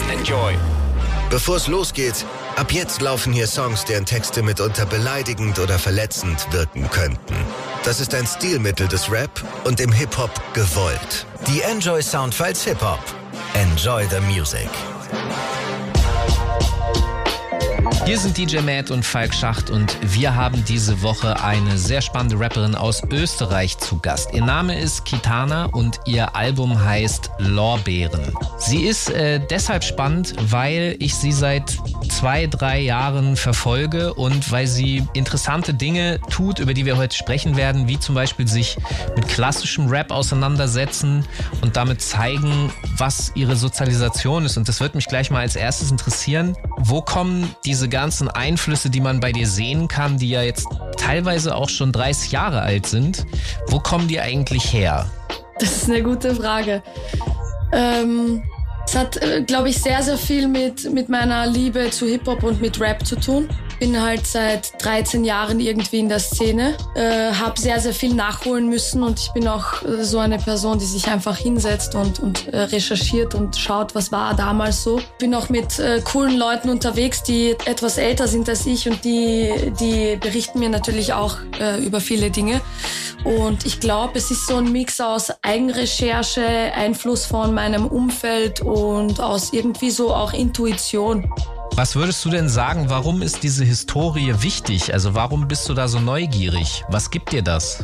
Enjoy. Bevor es losgeht, ab jetzt laufen hier Songs, deren Texte mitunter beleidigend oder verletzend wirken könnten. Das ist ein Stilmittel des Rap und im Hip-Hop gewollt. Die Enjoy Soundfiles Hip-Hop. Enjoy the music. Hier sind DJ Matt und Falk Schacht und wir haben diese Woche eine sehr spannende Rapperin aus Österreich zu Gast. Ihr Name ist Kitana und ihr Album heißt Lorbeeren. Sie ist deshalb spannend, weil ich sie seit 2-3 Jahren verfolge und weil sie interessante Dinge tut, über die wir heute sprechen werden, wie zum Beispiel sich mit klassischem Rap auseinandersetzen und damit zeigen, was ihre Sozialisation ist. Und das wird mich gleich mal als erstes interessieren. Wo kommen diese ganzen Einflüsse, die man bei dir sehen kann, die ja jetzt teilweise auch schon 30 Jahre alt sind, wo kommen die eigentlich her? Das ist eine gute Frage. Es hat, glaube ich, sehr, sehr viel mit meiner Liebe zu Hip-Hop und mit Rap zu tun. Bin halt seit 13 Jahren irgendwie in der Szene, habe sehr, sehr viel nachholen müssen und ich bin auch so eine Person, die sich einfach hinsetzt und recherchiert und schaut, was war damals so. Bin auch mit coolen Leuten unterwegs, die etwas älter sind als ich und die berichten mir natürlich auch über viele Dinge. Und ich glaube, es ist so ein Mix aus Eigenrecherche, Einfluss von meinem Umfeld und aus irgendwie so auch Intuition. Was würdest du denn sagen, warum ist diese Historie wichtig? Also warum bist du da so neugierig? Was gibt dir das?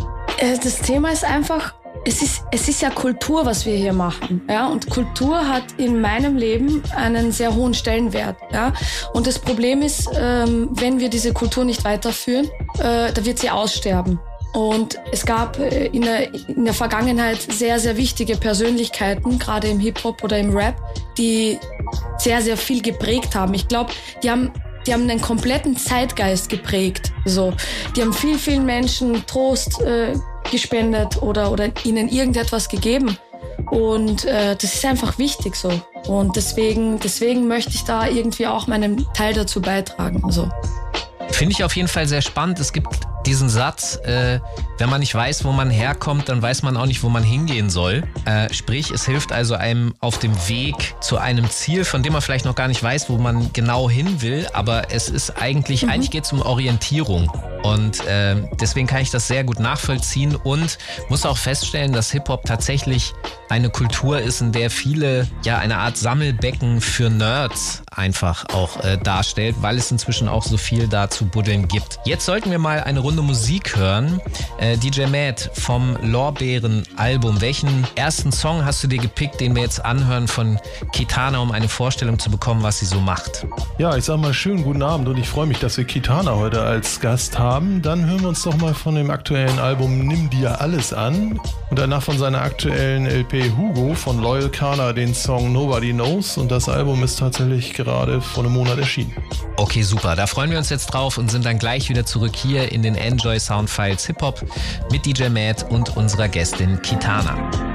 Das Thema ist einfach, es ist ja Kultur, was wir hier machen. Ja? Und Kultur hat in meinem Leben einen sehr hohen Stellenwert. Ja? Und das Problem ist, wenn wir diese Kultur nicht weiterführen, da wird sie aussterben. Und es gab in der Vergangenheit sehr, sehr wichtige Persönlichkeiten, gerade im Hip-Hop oder im Rap, die sehr, sehr viel geprägt haben. Ich glaube, die haben einen kompletten Zeitgeist geprägt. So, die haben vielen Menschen Trost gespendet oder ihnen irgendetwas gegeben. Und das ist einfach wichtig so. Und deswegen möchte ich da irgendwie auch meinen Teil dazu beitragen. So. Finde ich auf jeden Fall sehr spannend. Es gibt diesen Satz, wenn man nicht weiß, wo man herkommt, dann weiß man auch nicht, wo man hingehen soll. Sprich, es hilft also einem auf dem Weg zu einem Ziel, von dem man vielleicht noch gar nicht weiß, wo man genau hin will, aber es ist eigentlich geht es um Orientierung. Und deswegen kann ich das sehr gut nachvollziehen und muss auch feststellen, dass Hip-Hop tatsächlich eine Kultur ist, in der viele eine Art Sammelbecken für Nerds einfach auch darstellt, weil es inzwischen auch so viel da zu buddeln gibt. Jetzt sollten wir mal eine Runde Musik hören. DJ Matt vom Lorbeeren-Album. Welchen ersten Song hast du dir gepickt, den wir jetzt anhören von Kitana, um eine Vorstellung zu bekommen, was sie so macht? Ja, ich sag mal schönen guten Abend und ich freue mich, dass wir Kitana heute als Gast haben. Dann hören wir uns doch mal von dem aktuellen Album Nimm dir alles an und danach von seiner aktuellen LP Hugo von Loyal Kana den Song Nobody Knows und das Album ist tatsächlich gerade vor einem Monat erschienen. Okay, super. Da freuen wir uns jetzt drauf und sind dann gleich wieder zurück hier in den Enjoy Soundfiles Hip-Hop mit DJ Matt und unserer Gästin Kitana.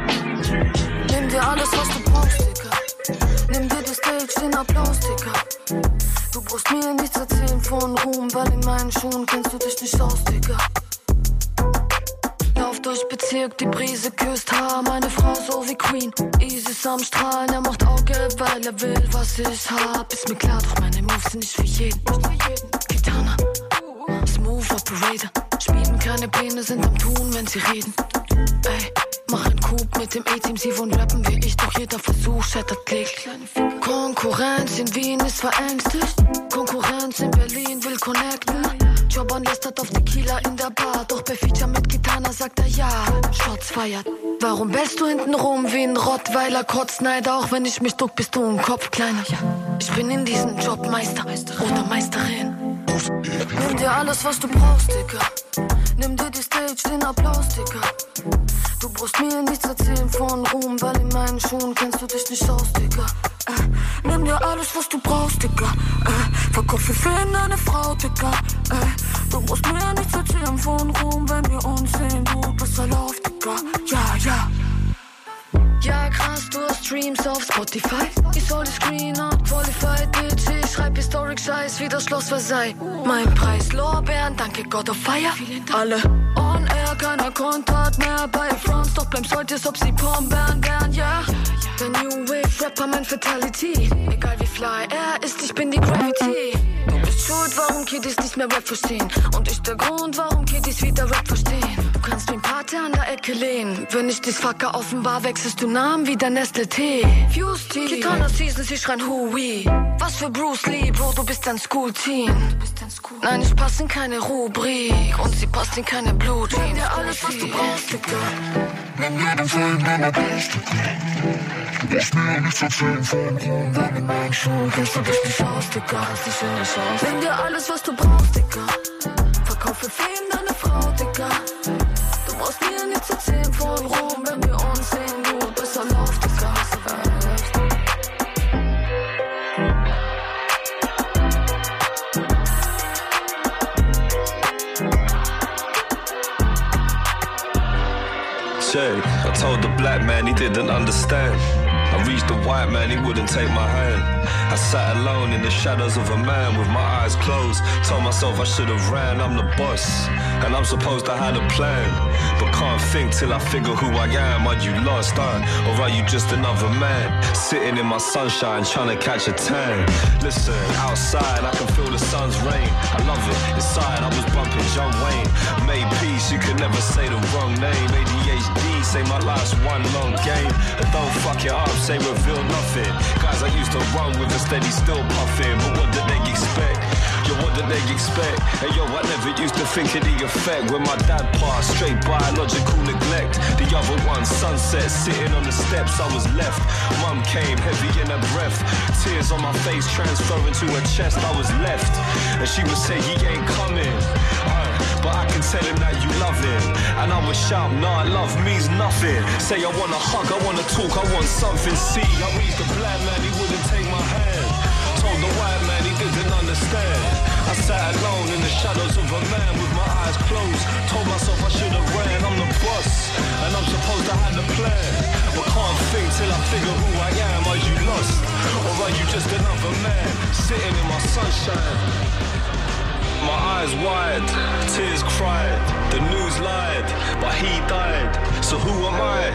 Nimm dir alles, was du brauchst, Digga. Nimm dir die Stage, den Applaus, Digga. Du brauchst mir nichts erzählen von Ruhm, weil in meinen Schuhen kennst du dich nicht aus, Digga. Lauf durch Bezirk, die Brise küsst Haar, meine Frau so wie Queen. Isis am Strahlen, er macht Auge, weil er will, was ich hab. Ist mir klar, doch meine Moves sind nicht für jeden. Kitana, Smooth Operator, schmieden keine Pläne, sind am Tun, wenn sie reden. Ey, mach ein Coup mit dem A-Team, sie wollen rappen wie ich, doch jeder Versuch scheitert Klick. Konkurrenz in Wien ist verängstigt, Konkurrenz in Berlin will connecten. Jobbern lästert auf Tequila in der Bar, doch bei Feature mit Kitana sagt er ja. Shots feiert. Warum bellst du hinten rum wie ein Rottweiler? Kotzneid, auch wenn ich mich druck, bist du ein Kopf kleiner. Ich bin in diesem Job Meister oder Meisterin. Nimm dir alles, was du brauchst, Digga. Nimm dir die Stage, den Applaus, Digga. Du brauchst mir nichts erzählen von Ruhm, weil in meinen Schuhen kennst du dich nicht aus, Digga. Nimm dir alles, was du brauchst, Digga. Verkauf für eine Frau, Digga. Du brauchst mir nichts erzählen von Ruhm, wenn wir uns sehen, du bist erlaubt, Digga. Ja. Ja, krass, du hast Streams auf Spotify. Ich soll die Screen out, qualified, bitch. Ich schreib historic Scheiß wie das Schloss Versailles. Mein Preis, Lorbeeren, danke God of Fire. Alle on air, keiner Kontakt mehr bei Fronts. Doch beim Sollt ist, ob sie Pombeeren wären, ja. Der New Wave Rapper, mein Fatality. Egal wie fly er ist, ich bin die Gravity. Du bist schuld, warum Kiddies nicht mehr Rap verstehen. Und ich der Grund, warum Kiddies wieder Rap verstehen. Du kannst den Pate an der Ecke lehnen. Wenn ich dich fucke, offenbar wechselst du Namen wie der Nestle-Tee. Fuse Tea, Kitana Season, sie schreien Hui. Was für Bruce Lee, Bro, du bist ein School-Teen. Nein, ich pass in keine Rubrik. Und sie passt in keine Blut. Nimm dir alles, was du brauchst, Digga. Nimm jeden Film, den er brauchst, Digga. Du brauchst mir nichts erzählen von Rum. Wenn in meinen Schuhen kriegst du dich nicht aus, Digga. Hast dich in nicht aus. Nimm dir alles, was du brauchst, Digga. Verkaufe Fame deine Frau, Digga. Du brauchst mir nichts erzählen von Rum. Wenn wir uns sehen, gut, besser lauf, Digga. I told the black man he didn't understand. I reached the white man, he wouldn't take my hand. I sat alone in the shadows of a man with my eyes closed. Told myself I should have ran, I'm the boss. And I'm supposed to have a plan. But can't think till I figure who I am. Are you lost, or are you just another man? Sitting in my sunshine, trying to catch a tan. Listen, outside I can feel the sun's rain. I love it, inside I was bumping John Wayne. Made peace, you could never say the wrong name. ADHD, say my life's one long game. And don't fuck it up, say reveal nothing. Guys I used to run with a steady still puffing. But what did they expect? Yo, what did they expect? Hey yo, I never used to think of the effect. When my dad passed, straight biological neglect. The other one, sunset, sitting on the steps, I was left. Mum came, heavy in her breath. Tears on my face, transferring to her chest, I was left. And she would say, he ain't coming. But I can tell him that you love him. And I would shout, nah, love means nothing. Say I wanna hug, I wanna talk, I want something. See, I reached the black man, he wouldn't take my hand. Told the white man, he didn't understand. I sat alone in the shadows of a man with my eyes closed. Told myself I should have ran, I'm the boss. And I'm supposed to have the plan. But can't think till I figure who I am. Are you lost? Or are you just another man? Sitting in my sunshine. My eyes wide, tears cried, the news lied, but he died, so who am I?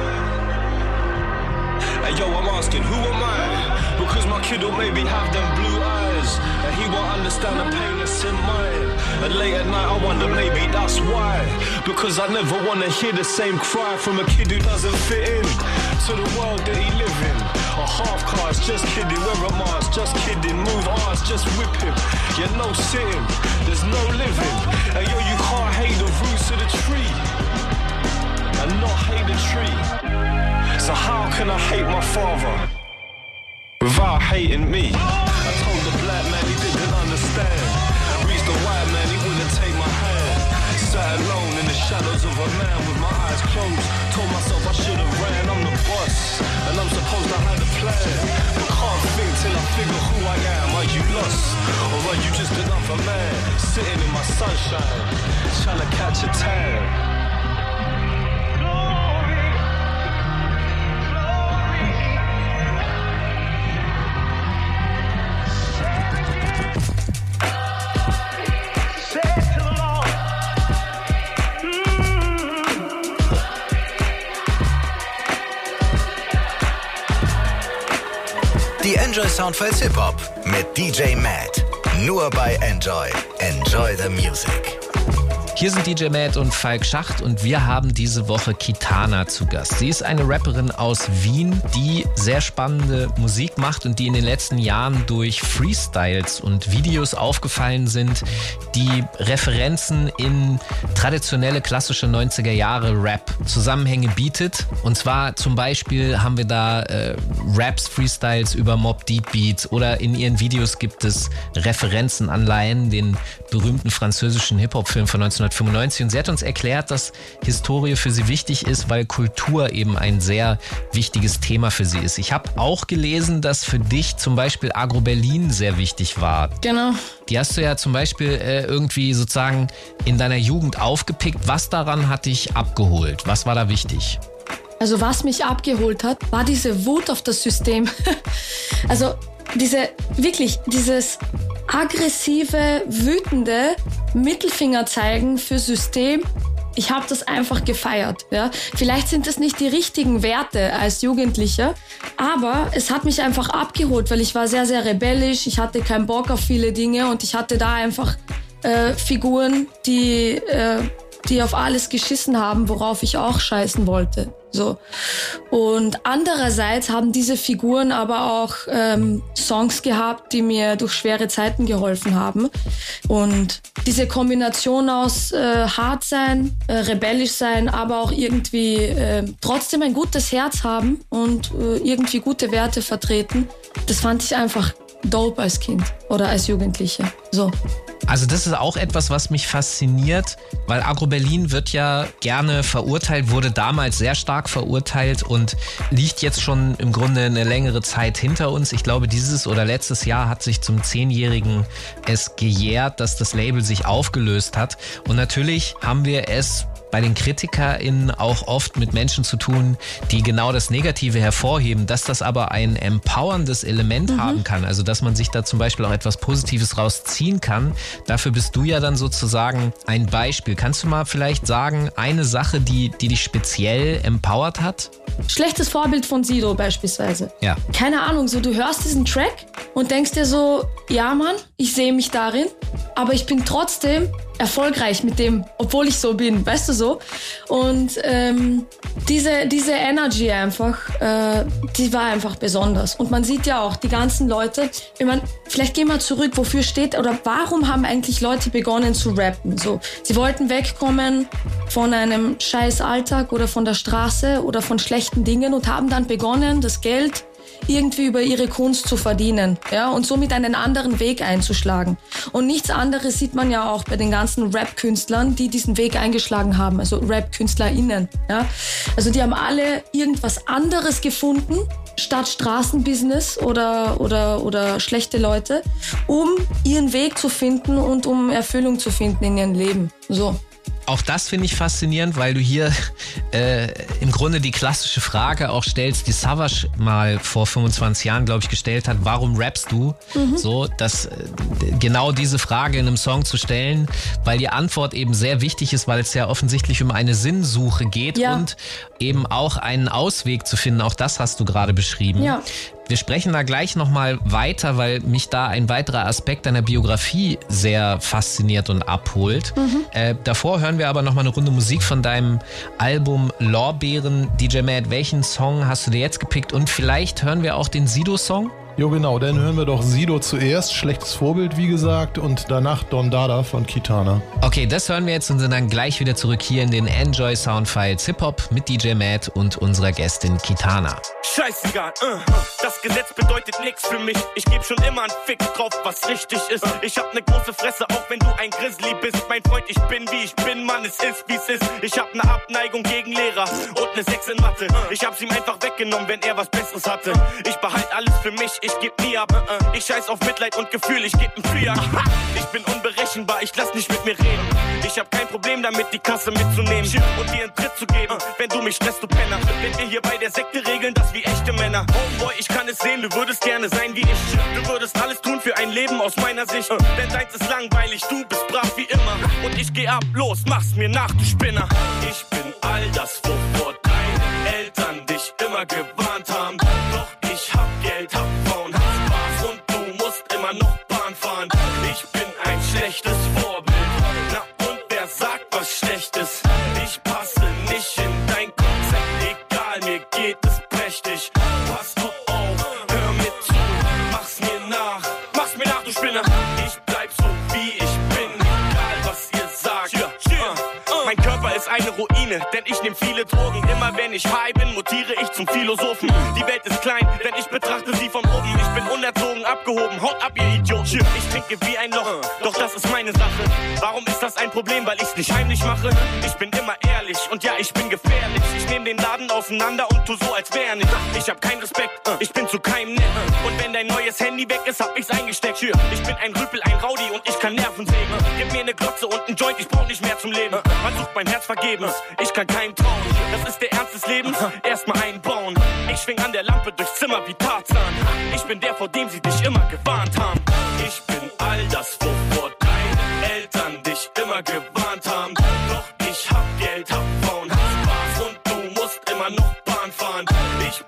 And yo, I'm asking, who am I? Because my kid will maybe have them blue eyes, and he won't understand the pain that's in mine. And late at night I wonder, maybe that's why. Because I never want to hear the same cry from a kid who doesn't fit in to the world that he live in. A half cast, just kidding, wear a mask, just kidding, move arms, just whip him. Yeah, no sitting, there's no living. And yo, you can't hate the roots of the tree and not hate the tree. So how can I hate my father without hating me? I told the black man he didn't understand. Reached the white man, he wouldn't take my hand. Sat alone in the shadows of a man with my eyes closed. Told myself I should have ran, I'm the boss. And I'm supposed to have a plan. But can't think till I figure who I am. Are you lost? Or are you just another man? Sitting in my sunshine, trying to catch a tan. Die Enjoy Soundfiles Hip-Hop mit DJ Matt. Nur bei Enjoy. Enjoy the music. Hier sind DJ Matt und Falk Schacht und wir haben diese Woche Kitana zu Gast. Sie ist eine Rapperin aus Wien, die sehr spannende Musik macht und die in den letzten Jahren durch Freestyles und Videos aufgefallen sind, die Referenzen in traditionelle klassische 90er Jahre Rap-Zusammenhänge bietet. Und zwar zum Beispiel haben wir da Raps, Freestyles über Mobb Deep Beats oder in ihren Videos gibt es Referenzen an Lion, den berühmten französischen Hip-Hop-Film von 1995. Und sie hat uns erklärt, dass Historie für sie wichtig ist, weil Kultur eben ein sehr wichtiges Thema für sie ist. Ich habe auch gelesen, dass für dich zum Beispiel Agro Berlin sehr wichtig war. Genau. Die hast du ja zum Beispiel irgendwie sozusagen in deiner Jugend aufgepickt. Was daran hat dich abgeholt? Was war da wichtig? Also was mich abgeholt hat, war diese Wut auf das System. Also dieses aggressive, wütende Mittelfinger zeigen für System ich habe das einfach gefeiert. Ja? Vielleicht sind das nicht die richtigen Werte als Jugendlicher, aber es hat mich einfach abgeholt, weil ich war sehr, sehr rebellisch, ich hatte keinen Bock auf viele Dinge und ich hatte da einfach Figuren, die auf alles geschissen haben, worauf ich auch scheißen wollte. So. Und andererseits haben diese Figuren aber auch Songs gehabt, die mir durch schwere Zeiten geholfen haben. Und diese Kombination aus hart sein, rebellisch sein, aber auch irgendwie trotzdem ein gutes Herz haben und irgendwie gute Werte vertreten, das fand ich einfach dope als Kind oder als Jugendliche. So. Also das ist auch etwas, was mich fasziniert, weil Agro Berlin wird ja gerne verurteilt, wurde damals sehr stark verurteilt und liegt jetzt schon im Grunde eine längere Zeit hinter uns. Ich glaube, dieses oder letztes Jahr hat sich zum 10-Jährigen es gejährt, dass das Label sich aufgelöst hat. Und natürlich haben wir es bei den KritikerInnen auch oft mit Menschen zu tun, die genau das Negative hervorheben, dass das aber ein empowerndes Element haben kann, also dass man sich da zum Beispiel auch etwas Positives rausziehen kann. Dafür bist du ja dann sozusagen ein Beispiel. Kannst du mal vielleicht sagen, eine Sache, die dich speziell empowert hat? Schlechtes Vorbild von Sido beispielsweise. Ja. Keine Ahnung, so du hörst diesen Track und denkst dir so, ja Mann, ich sehe mich darin, aber ich bin trotzdem erfolgreich mit dem, obwohl ich so bin, weißt du so? Und diese Energy einfach, die war einfach besonders. Und man sieht ja auch die ganzen Leute, vielleicht gehen wir zurück, wofür steht oder warum haben eigentlich Leute begonnen zu rappen? So, sie wollten wegkommen von einem scheiß Alltag oder von der Straße oder von schlechten Dingen und haben dann begonnen, das Geld irgendwie über ihre Kunst zu verdienen, ja, und somit einen anderen Weg einzuschlagen. Und nichts anderes sieht man ja auch bei den ganzen Rap-Künstlern, die diesen Weg eingeschlagen haben, also Rap-KünstlerInnen, ja. Also die haben alle irgendwas anderes gefunden, statt Straßenbusiness oder schlechte Leute, um ihren Weg zu finden und um Erfüllung zu finden in ihrem Leben, so. Auch das finde ich faszinierend, weil du hier im Grunde die klassische Frage auch stellst, die Savage mal vor 25 Jahren, glaube ich, gestellt hat, warum rappst du? So, dass genau diese Frage in einem Song zu stellen, weil die Antwort eben sehr wichtig ist, weil es ja offensichtlich um eine Sinnsuche geht und eben auch einen Ausweg zu finden. Auch das hast du gerade beschrieben. Ja. Wir sprechen da gleich nochmal weiter, weil mich da ein weiterer Aspekt deiner Biografie sehr fasziniert und abholt. Davor hören wir aber nochmal eine Runde Musik von deinem Album Lorbeeren. DJ Matt, welchen Song hast du dir jetzt gepickt? Und vielleicht hören wir auch den Sido-Song? Jo, genau, dann hören wir doch Sido zuerst, schlechtes Vorbild, wie gesagt, und danach Don Dada von Kitana. Okay, das hören wir jetzt und sind dann gleich wieder zurück hier in den Enjoy Soundfiles Hip-Hop mit DJ Matt und unserer Gästin Kitana. Scheißegal, das Gesetz bedeutet nix für mich. Ich geb schon immer einen Fick drauf, was richtig ist. Ich hab ne große Fresse, auch wenn du ein Grizzly bist. Mein Freund, ich bin wie ich bin, Mann, es ist wie es ist. Ich hab ne Abneigung gegen Lehrer und ne 6 in Mathe. Ich hab's ihm einfach weggenommen, wenn er was Besseres hatte. Ich behalt alles für mich, ich geb nie ab. Ich scheiß auf Mitleid und Gefühl, ich geb 'n Fiat. Ich bin unberechenbar, ich lass nicht mit mir reden. Ich hab kein Problem damit, die Kasse mitzunehmen und dir einen Tritt zu geben, wenn du mich stresst, du Penner. Wenn wir hier bei der Sekte regeln, das wie echte Männer. Homeboy, ich kann es sehen, du würdest gerne sein wie ich. Du würdest alles tun für ein Leben aus meiner Sicht. Denn deins ist langweilig, du bist brav wie immer. Und ich geh ab, los, mach's mir nach, du Spinner. Ich bin all das, wovor deine Eltern dich immer gewarnt haben. Doch ich hab Geld, hab Frauen, hab Spaß und du musst immer noch Bahn fahren. Ich bin ein schlechtes Vorbild. Na und wer sagt was Schlechtes? Ich passe nicht in dein Konzept, egal, mir geht es prächtig. Pass du auf, hör mir zu, mach's mir nach, du Spinner. Ich bleib so wie ich bin, egal was ihr sagt. Mein Körper ist eine Ruine, denn ich nehm viele Drogen. Immer wenn ich high bin, mutiere ich zum Philosophen. Die Welt ist klein, denn ich betrachte sie von oben. Ich bin unerzogen, abgehoben, haut ab, ihr Idiot. Ich trinke wie ein Loch, doch das ist meine Sache. Warum ist das ein Problem? Weil ich's nicht heimlich mache. Ich bin immer ehrlich und ja, ich bin gefährlich. Ich nehm den Laden auseinander und tu so, als wär nicht. Ich hab keinen Respekt, ich bin zu keinem nett. Und wenn dein neues Handy weg ist, hab ich's eingesteckt. Ich bin ein Rüpel, ein Rowdy und ich kann Nerven sägen. Gib mir ne Glotze und ein Joint, ich brauch nicht mehr zum Leben. Man sucht mein Herz vergebens, ich kann keinem trauen. Das ist der Ernst des Lebens, erstmal einbauen. Ich schwing an der Lampe durchs Zimmer wie Tarzan. Ich bin der, vor dem sie dich immer gewarnt haben. Ich bin all das, wovor deine Eltern dich immer gewarnt haben. Doch ich hab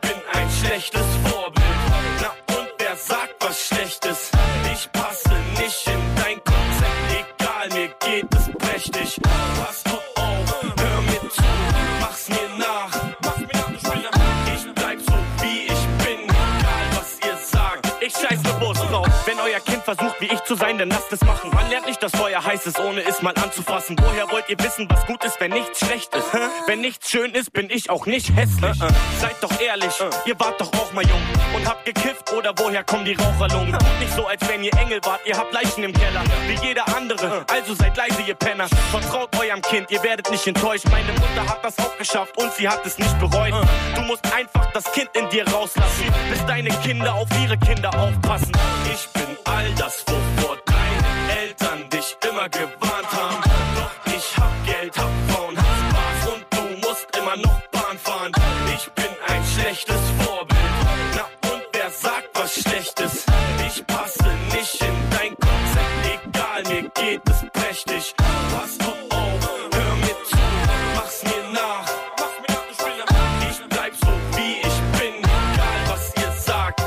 bin ein schlechtes Vorbild. Na und wer sagt was Schlechtes? Ich passe nicht in dein Konzept, egal, mir geht es prächtig. Pass du auf, hör mir zu, mach's mir nach. Ich bleib so wie ich bin, egal was ihr sagt. Ich scheiß bewusst drauf, wenn euer Kind versucht wie ich zu sein, dann lasst es machen. Man lernt nicht, dass Feuer heiß ist, ohne es mal anzufassen. Woher wollt ihr wissen, was gut ist, wenn nichts schlecht ist? Wenn nichts schön ist, bin ich auch nicht hässlich. Seid doch ehrlich, ihr wart doch auch mal jung und habt gekifft, oder woher kommen die Raucherlungen? Nicht so, als wenn ihr Engel wart, ihr habt Leichen im Keller, wie jeder andere, also seid leise, ihr Penner. Vertraut eurem Kind, ihr werdet nicht enttäuscht. Meine Mutter hat das auch geschafft und sie hat es nicht bereut. Du musst einfach das Kind in dir rauslassen, bis deine Kinder auf ihre Kinder aufpassen. Ich bin all das, wovor deine Eltern dich immer gewarnt haben. Doch ich hab Geld, hab Frauen, hab Spaß und du musst immer noch Bahn fahren. Ich bin ein schlechtes Vorbild. Na und wer sagt was Schlechtes? Ich passe nicht in dein Konzept, egal, mir geht es prächtig. Pass du auf, hör mir zu, mach's mir nach. Ich bleib so wie ich bin, egal was ihr sagt.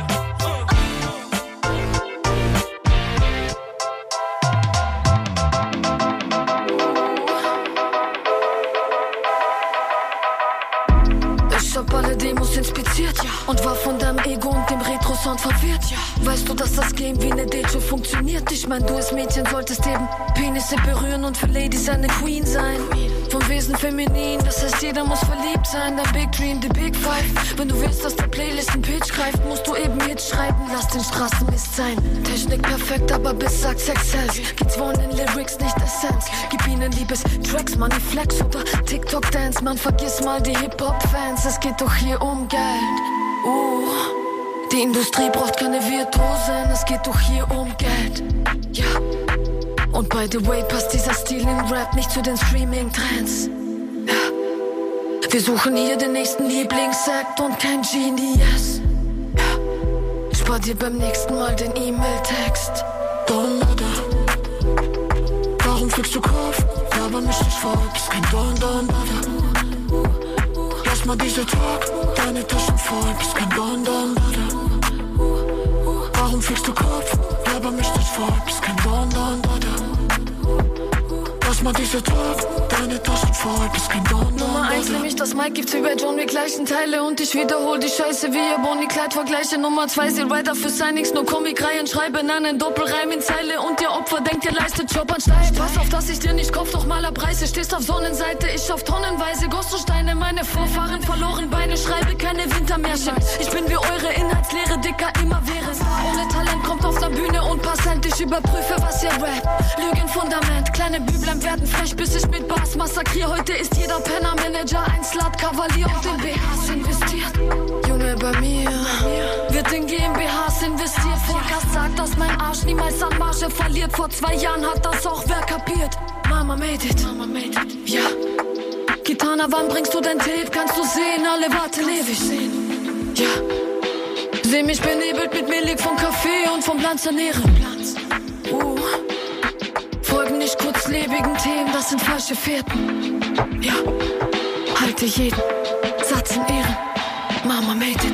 Ich hab alle Demos inspiziert, ja, und war von deinem Ego und dem Retro-Sound verwirrt, ja. Weißt du, dass das Game wie eine Date funktioniert? Ich mein, du als Mädchen solltest eben Penisse berühren und für Ladies eine Queen sein. Vom Wesen feminin, das heißt jeder muss verliebt sein. Der Big Dream, the Big Five. Wenn du willst, dass der Playlist ein Pitch greift, musst du eben mitschreiben, lass den Straßenmist sein. Technik perfekt, aber bis sagt Sex sells. Geht's wohl in Lyrics, nicht Essenz. Gib ihnen Liebes-Tracks, Money Flex oder TikTok-Dance. Man, vergiss mal die Hip-Hop-Fans, es geht doch hier um Geld. Die Industrie braucht keine Virtuosen, es geht doch hier um Geld. Ja. Und by the way, passt dieser Stil im Rap nicht zu den Streaming-Trends. Ja. Wir suchen hier den nächsten Lieblingsact und kein Genius. Ja. Spar dir beim nächsten Mal den E-Mail-Text. Warum fliegst du Kopf? Aber mich nicht vor, bist kein Don. Lass mal diese Talk, deine Taschen voll, bist kein Don. Warum fliegst du Kopf? Aber mich nicht voll, bist kein Don. Lass mal diese Talk, deine Taschen voll, bist kein Don. Nummer 1, nämlich das Mic, gibt's wie bei John Wick gleichen Teile und ich wiederhol die Scheiße wie ihr Bonnie Clyde vergleiche. Nummer 2, sie Writer für Signings, nur Komikreihen schreiben einen Doppelreim in Zeile und ihr Opfer denkt, ihr leistet Job ansteigen. Pass auf, dass ich dir nicht kauf, doch maler Preise. Stehst auf Sonnenseite, ich auf tonnenweise Gossensteine, meine Vorfahren verloren Beine, schreibe keine Wintermärchen. Ich bin wie eure Inhaltslehre, dicker, immer wäre. Ohne Talent kommt auf der Bühne und Passant, ich überprüfe, was ihr rappt. Lügenfundament, kleine Büblein werden frech, bis ich mit Bars massakrier. Heute ist jeder Penner Manager, ein Slut, Kavalier und in BHs investiert. Junge, bei mir wird in GmbHs investiert. Vorgast sagt, dass mein Arsch niemals an Marge verliert. Vor 2 Jahren hat das auch wer kapiert. Mama made it, ja. Kitana, wann bringst du dein Tape? Kannst du sehen, alle warten ewig. Ja. Seh mich benebelt mit Milch vom Kaffee und vom Glanz ernähren. Folgen nicht kurzlebigen Themen, das sind falsche Fährten. Ja, halte jeden Satz in Ehren. Mama made it.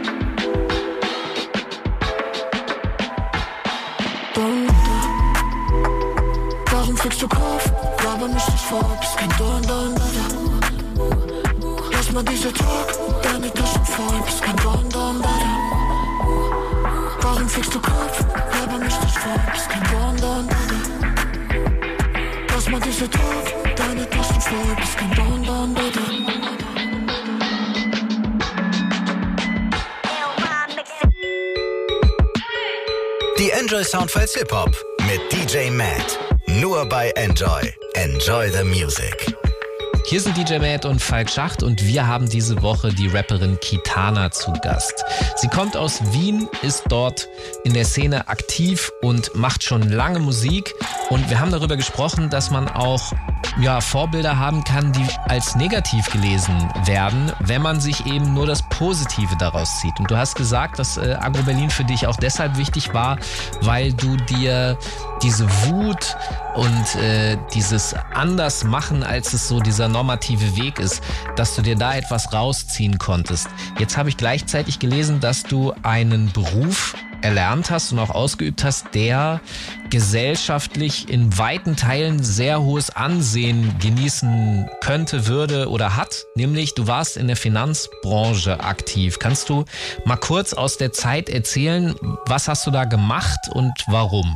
Warum fliegst du Kopf? Laber mich nicht vor, bist kein Don. Lass mal diese Talk, deine Taschen voll, bist kein Don. Warum fliegst du Kopf? Laber mich nicht vor, bist kein Don. Lass mal diese Talk, deine Taschen voll, bist kein Don. Die Enjoy Soundfiles Hip-Hop mit DJ Matt. Nur bei Enjoy. Enjoy the music. Hier sind DJ Matt und Falk Schacht und wir haben diese Woche die Rapperin Kitana zu Gast. Sie kommt aus Wien, ist dort in der Szene aktiv und macht schon lange Musik Und wir haben darüber gesprochen, dass man auch Vorbilder haben kann, die als negativ gelesen werden, wenn man sich eben nur das Positive daraus zieht. Und du hast gesagt, dass Agro Berlin für dich auch deshalb wichtig war, weil du dir diese Wut und dieses Andersmachen, als es so dieser normative Weg ist, dass du dir da etwas rausziehen konntest. Jetzt habe ich gleichzeitig gelesen, dass du einen Beruf erlernt hast und auch ausgeübt hast, der gesellschaftlich in weiten Teilen sehr hohes Ansehen genießen könnte, würde oder hat. Nämlich, du warst in der Finanzbranche aktiv. Kannst du mal kurz aus der Zeit erzählen, was hast du da gemacht und warum?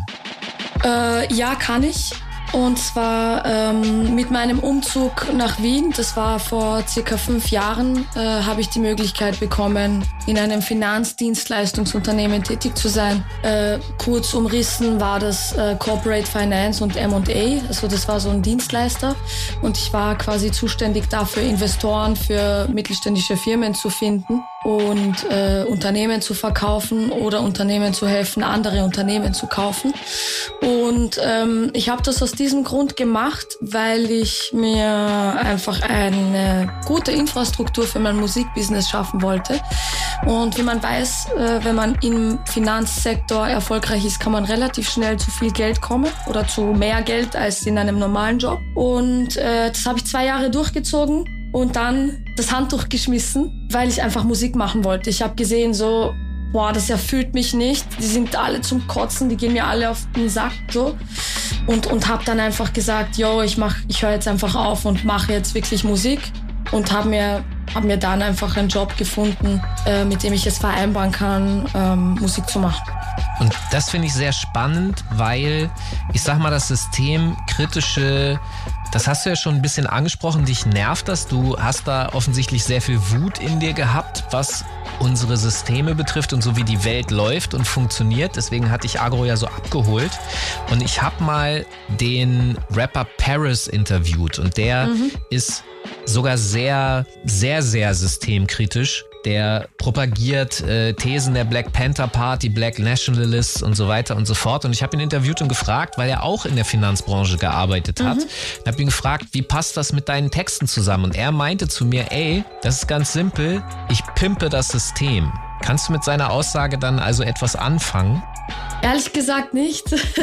Ja, kann ich. Und zwar mit meinem Umzug nach Wien, das war vor circa 5 Jahren, habe ich die Möglichkeit bekommen, in einem Finanzdienstleistungsunternehmen tätig zu sein. Kurz umrissen war das Corporate Finance und M&A, also das war so ein Dienstleister. Und ich war quasi zuständig dafür, Investoren für mittelständische Firmen zu finden und Unternehmen zu verkaufen oder Unternehmen zu helfen, andere Unternehmen zu kaufen. Und ich habe das aus diesem Grund gemacht, weil ich mir einfach eine gute Infrastruktur für mein Musikbusiness schaffen wollte. Und wie man weiß, wenn man im Finanzsektor erfolgreich ist, kann man relativ schnell zu viel Geld kommen oder zu mehr Geld als in einem normalen Job. Und das habe ich 2 Jahre durchgezogen und dann das Handtuch geschmissen, weil ich einfach Musik machen wollte. Ich habe gesehen, so, boah, das erfüllt mich nicht. Die sind alle zum Kotzen, die gehen mir alle auf den Sack, so. Und habe dann einfach gesagt, yo, ich höre jetzt einfach auf und mache jetzt wirklich Musik. Und habe mir dann einfach einen Job gefunden, mit dem ich es vereinbaren kann, Musik zu machen. Und das finde ich sehr spannend, weil, ich sag mal, das systemkritische, das hast du ja schon ein bisschen angesprochen, dich nervt das. Du hast da offensichtlich sehr viel Wut in dir gehabt, was unsere Systeme betrifft und so wie die Welt läuft und funktioniert. Deswegen hatte ich Agro ja so abgeholt. Und ich habe mal den Rapper Paris interviewt und der ist sogar sehr, sehr, sehr systemkritisch. Der propagiert Thesen der Black Panther Party, Black Nationalists und so weiter und so fort. Und ich habe ihn interviewt und gefragt, weil er auch in der Finanzbranche gearbeitet hat. Ich habe ihn gefragt, wie passt das mit deinen Texten zusammen? Und er meinte zu mir, ey, das ist ganz simpel, ich pimpe das System. Kannst du mit seiner Aussage dann also etwas anfangen? Ehrlich gesagt nicht.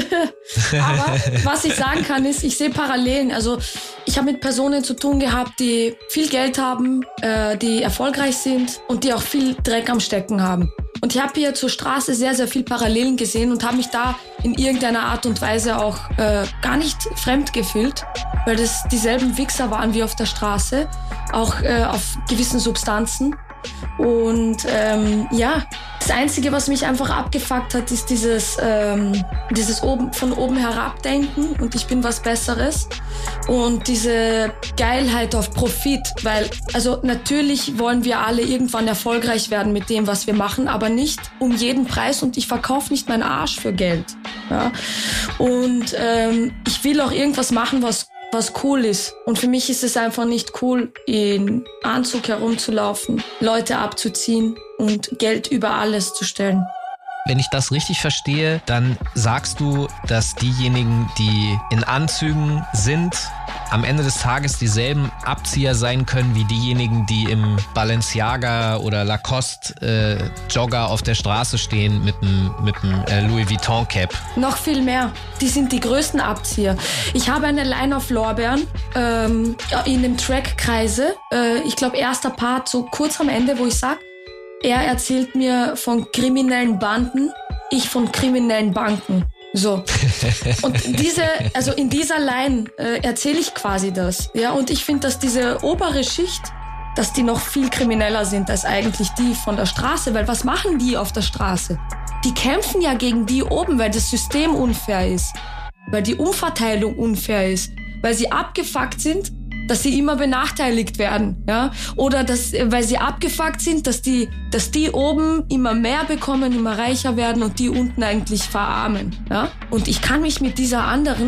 Aber was ich sagen kann, ist, ich sehe Parallelen. Also ich habe mit Personen zu tun gehabt, die viel Geld haben, die erfolgreich sind und die auch viel Dreck am Stecken haben. Und ich habe hier zur Straße sehr, sehr viel Parallelen gesehen und habe mich da in irgendeiner Art und Weise auch gar nicht fremd gefühlt, weil das dieselben Wichser waren wie auf der Straße, auch auf gewissen Substanzen. Und das Einzige, was mich einfach abgefuckt hat, ist dieses von oben herab denken und ich bin was Besseres und diese Geilheit auf Profit, weil also natürlich wollen wir alle irgendwann erfolgreich werden mit dem, was wir machen, aber nicht um jeden Preis und ich verkaufe nicht meinen Arsch für Geld. Ja? Und ich will auch irgendwas machen, was cool ist. Und für mich ist es einfach nicht cool, in Anzug herumzulaufen, Leute abzuziehen und Geld über alles zu stellen. Wenn ich das richtig verstehe, dann sagst du, dass diejenigen, die in Anzügen sind, am Ende des Tages dieselben Abzieher sein können wie diejenigen, die im Balenciaga oder Lacoste Jogger auf der Straße stehen mit einem Louis Vuitton Cap. Noch viel mehr. Die sind die größten Abzieher. Ich habe eine Line auf Lorbeeren in dem Track Kreise. Ich glaube, erster Part, so kurz am Ende, wo ich sag, er erzählt mir von kriminellen Banden, ich von kriminellen Banken. So. Und in dieser Line erzähle ich quasi das. Ja, und ich finde, dass diese obere Schicht, dass die noch viel krimineller sind als eigentlich die von der Straße. Weil was machen die auf der Straße? Die kämpfen ja gegen die oben, weil das System unfair ist. Weil die Umverteilung unfair ist. Weil sie abgefuckt sind, dass sie immer benachteiligt werden, ja, oder dass, weil sie abgefuckt sind, dass die oben immer mehr bekommen, immer reicher werden und die unten eigentlich verarmen, ja. Und ich kann mich mit den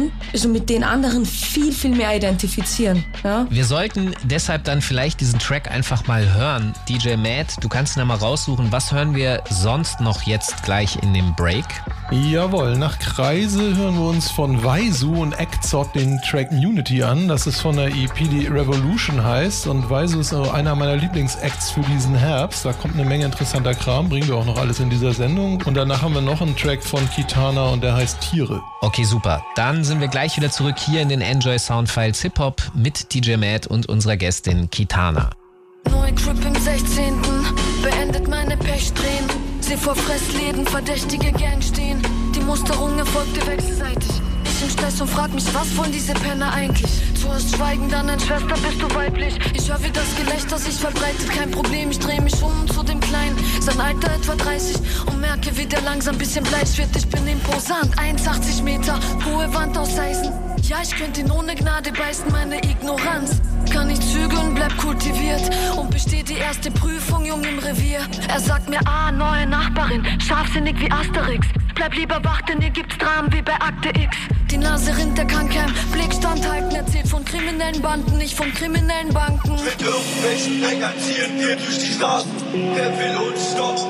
anderen viel, viel mehr identifizieren, ja. Wir sollten deshalb dann vielleicht diesen Track einfach mal hören. DJ Matt, du kannst ihn ja mal raussuchen. Was hören wir sonst noch jetzt gleich in dem Break? Jawohl, nach Kreise hören wir uns von Waisu und Ekzot den Track Unity an. Das ist von der EP, die Revolution heißt. Und Waisu ist auch einer meiner Lieblingsacts für diesen Herbst. Da kommt eine Menge interessanter Kram, bringen wir auch noch alles in dieser Sendung. Und danach haben wir noch einen Track von Kitana und der heißt Tiere. Okay, super. Dann sind wir gleich wieder zurück hier in den Enjoy Soundfiles Hip-Hop mit DJ Matt und unserer Gästin Kitana. Neue Trip im 16. beendet meine Pechsträhnen. Seh vor Fressläden verdächtige Gang stehen. Die Musterung erfolgte wechselseitig. Ich im Stress und frag mich, was wollen diese Penner eigentlich? Zuerst schweigen, dann ein Schwester, bist du weiblich? Ich höre, wie das Gelächter sich verbreitet, kein Problem. Ich dreh mich um zu dem Kleinen, sein Alter etwa 30 und merke, wie der langsam bisschen bleich wird. Ich bin imposant, 1,80 Meter, hohe Wand aus Eisen. Ja, ich könnte ihn ohne Gnade beißen, meine Ignoranz. Kann nicht zügeln, bleib kultiviert und besteht die erste Prüfung, Jung im Revier. Er sagt mir, neue Nachbarin, scharfsinnig wie Asterix. Bleib lieber wach, denn hier gibt's Dramen wie bei Akte X. Die Nase rinnt, der kann kein Blick standhalten. Erzählt von kriminellen Banden, nicht von kriminellen Banken. Mit irgendwelchen Bängern ziehen wir durch die Straßen. Wer will uns stoppen?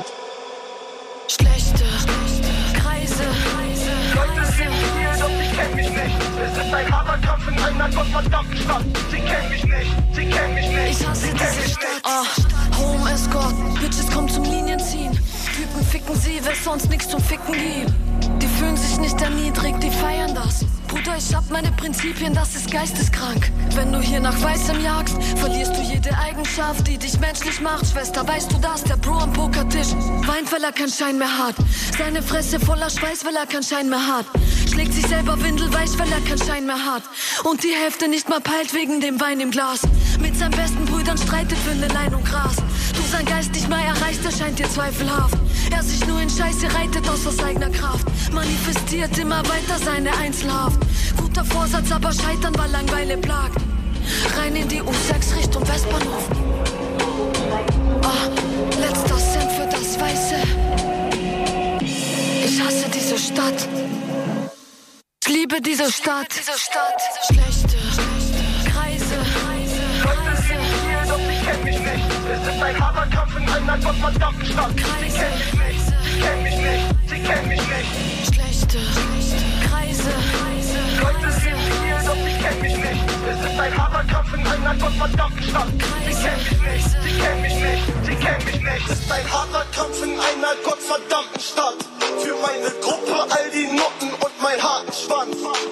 Schlechte Kreise. Leute sind hier, doch sie kennen mich nicht. Es ist ein harter Kampf in einer gottverdammten Stadt. Sie kennen mich nicht, sie kennen mich nicht. Ich hasse diese Stadt. Home Escort, Bitches kommen zum Linienziehen. Typen ficken sie, weil sonst nichts zum Ficken gibt. Die fühlen sich nicht erniedrigt, die feiern das. Bruder, ich hab meine Prinzipien, das ist geisteskrank. Wenn du hier nach Weißem jagst, verlierst du jede Eigenschaft, die dich menschlich macht. Schwester, weißt du das? Der Bro am Pokertisch weint, weil er keinen Schein mehr hat. Seine Fresse voller Schweiß, weil er keinen Schein mehr hat. Schlägt sich selber windelweich, weil er keinen Schein mehr hat. Und die Hälfte nicht mal peilt wegen dem Wein im Glas. Mit seinen besten Brüdern streitet für ne Lein und Gras. Du sein Geist nicht mehr erreicht, erscheint dir zweifelhaft. Er sich nur in Scheiße reitet aus eigener Kraft. Manifestiert immer weiter seine Einzelhaft. Guter Vorsatz, aber Scheitern war Langeweile plagt. Rein in die U6 Richtung Westbahnhof. Letzter Cent für das Weiße. Ich hasse diese Stadt. Ich liebe diese Stadt. Schlechte Kreise. Leute sind hier, doch sie kennen mich nicht. Es ist ein harter Kampf in einer gottverdammten Stadt. Sie kennen mich nicht, sie kennen mich nicht, sie kennen mich nicht. Schlechte Kreise. Leute sind hier, doch sie kennen mich nicht. Es ist ein harter Kampf in einer gottverdammten Stadt. Sie kennen mich nicht, sie kennen mich nicht, sie kennen mich nicht. Es ist ein harter Kampf in einer gottverdammten Stadt. Für meine Gruppe, all die Nutten und mein harten Schwanz.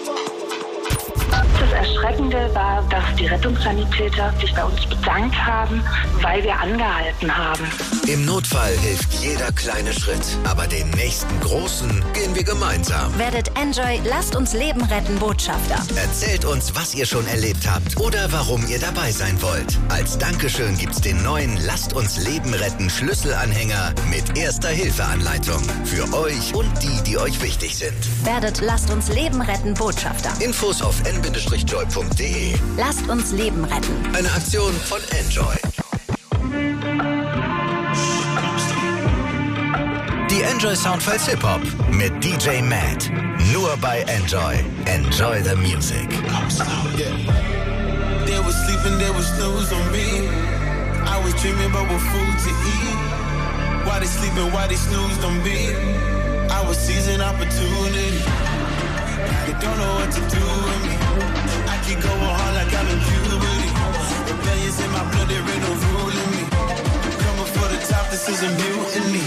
Das Erschreckende war, dass die Rettungssanitäter sich bei uns bedankt haben, weil wir angehalten haben. Im Notfall hilft jeder kleine Schritt, aber den nächsten großen gehen wir gemeinsam. Werdet Enjoy Lasst uns Leben retten Botschafter. Erzählt uns, was ihr schon erlebt habt oder warum ihr dabei sein wollt. Als Dankeschön gibt's den neuen Lasst uns Leben retten Schlüsselanhänger mit Erster-Hilfe-Anleitung. Für euch und die euch wichtig sind. Werdet Lasst uns Leben retten Botschafter. Infos auf n-joy.de. Lasst uns Leben retten. Eine Aktion von Enjoy. Die Enjoy Soundfiles Hip-Hop mit DJ Matt. Nur bei Enjoy. Enjoy the music. They was sleeping, they was snooze on me. I was dreaming about what food to eat. Why they sleeping, why they snoozed on me? I was seizing opportunity. They don't know what to do with me. I keep going hard like I'm in puberty. Rebellions in my blood, there ain't no ruling me. Coming for the top, this is a mutiny.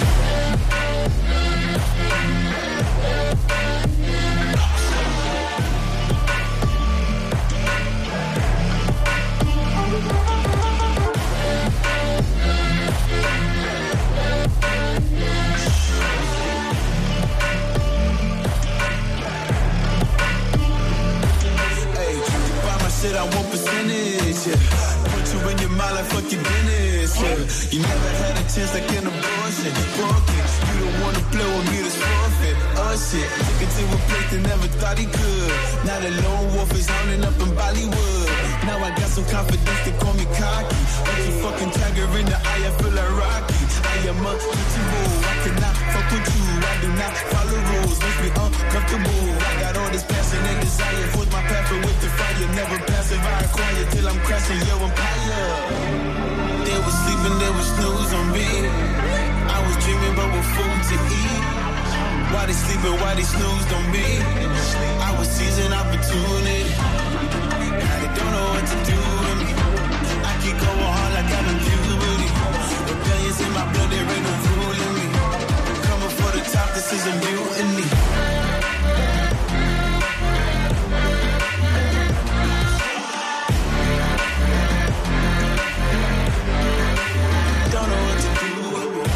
Shit, I want percentage, yeah. Put you in your mind like fuck your business, yeah. You never had a chance like an abortion. Broken, you don't wanna play with me, this forfeit. shit. Took it to a place that never thought he could. Now the lone wolf is hounding up in Bollywood. Now I got some confidence to call me cocky. But you fucking tiger in the eye, I feel like Rocky. I am untouchable, I cannot fuck with you. I do not follow rules, makes me uncomfortable. I got all this passion and desire, force my path with the fire. Never passive, I acquire till I'm crashing your empire. They was sleeping, they was snooze on me. I was dreaming about what food to eat. Why they sleeping, why they snoozed on me? I was seizing opportunity. Now they don't know what to do with me. I keep going hard like I'm in puberty. The billions in my blood, there ain't no ruling me. Coming for the top, this is a mutiny. Don't know what to do with me.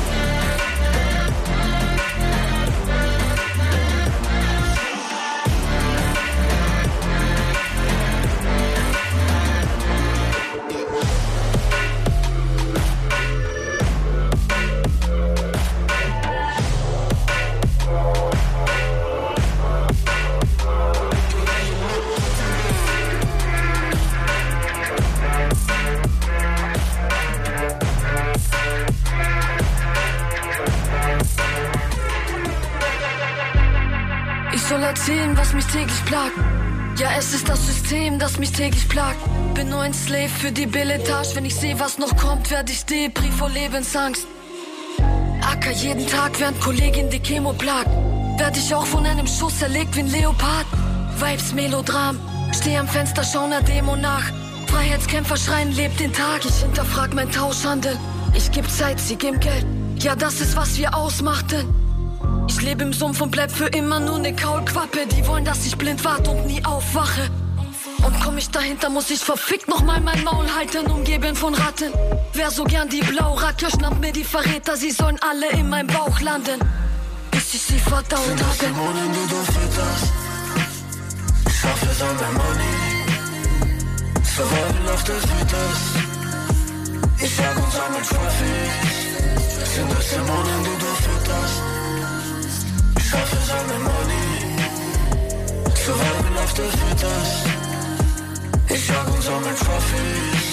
Ich soll erzählen, was mich täglich plagt. Ja, es ist das System, das mich täglich plagt. Bin nur ein Slave für die Billetage. Wenn ich sehe, was noch kommt, werd ich Depri vor Lebensangst. Acker jeden Tag, während Kollegin die Chemo plagt. Werd ich auch von einem Schuss erlegt wie ein Leopard. Vibes, Melodram, steh am Fenster, schau ner Demo nach. Freiheitskämpfer schreien, lebt den Tag. Ich hinterfrag mein Tauschhandel. Ich geb Zeit, sie geben Geld. Ja, das ist, was wir ausmachten. Ich lebe im Sumpf und bleib für immer nur ne Kaulquappe. Die wollen, dass ich blind warte und nie aufwache. Und komm ich dahinter, muss ich verfickt nochmal mein Maul halten, umgeben von Ratten. Wär so gern die Blauracke, schnappt mir die Verräter, sie sollen alle in meinem Bauch landen, bis ich sie verdaut habe. Dämonen, die du fütterst. Ich hoffe, es an der Money. Survival of the fittest. Ich jag und sammel Trophies. Sind das Dämonen, die du fütterst. Ich hoffe, es an der Money. Survival of the fittest. Ich jag und sammel Trophies.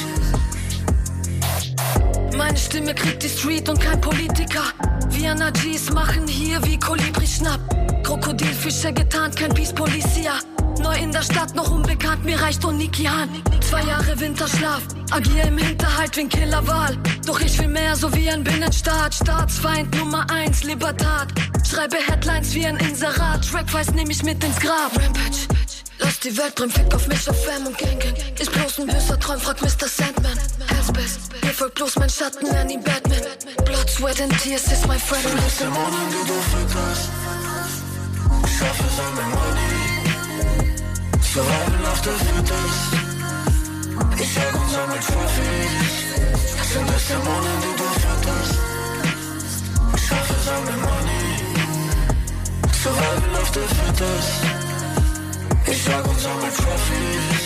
Meine Stimme kriegt die Street und kein Politiker. Wir Najis machen hier wie Kolibri Schnapp. Krokodilfische getarnt, kein Peace Policia. Neu in der Stadt, noch unbekannt, mir reicht Oniki Han. 2 Jahre Winterschlaf, agier im Hinterhalt wie ein Killerwahl. Doch ich will mehr, so wie ein Binnenstaat. Staatsfeind Nummer 1, Libertat. Schreibe Headlines wie ein Inserat. Trackweis nehm ich mit ins Grab. Rampage, lass die Welt drin, fick auf mich, auf Fam und Gang. Ist bloß ein böser Traum, frag Mr. Sandman. Hellspace, mir folgt bloß mein Schatten, Annie Batman. Blood, Sweat and Tears ist my friend. Sind das Dämonen, die du fütterst. Ich hoffe, es an der Money. Survival of the fittest. Ich jag und sammel Trophies. Sind das Dämonen, die du fütterst. Ich hoffe, es an der Money. Survival of the fittest. Ich jag und sammel Trophies.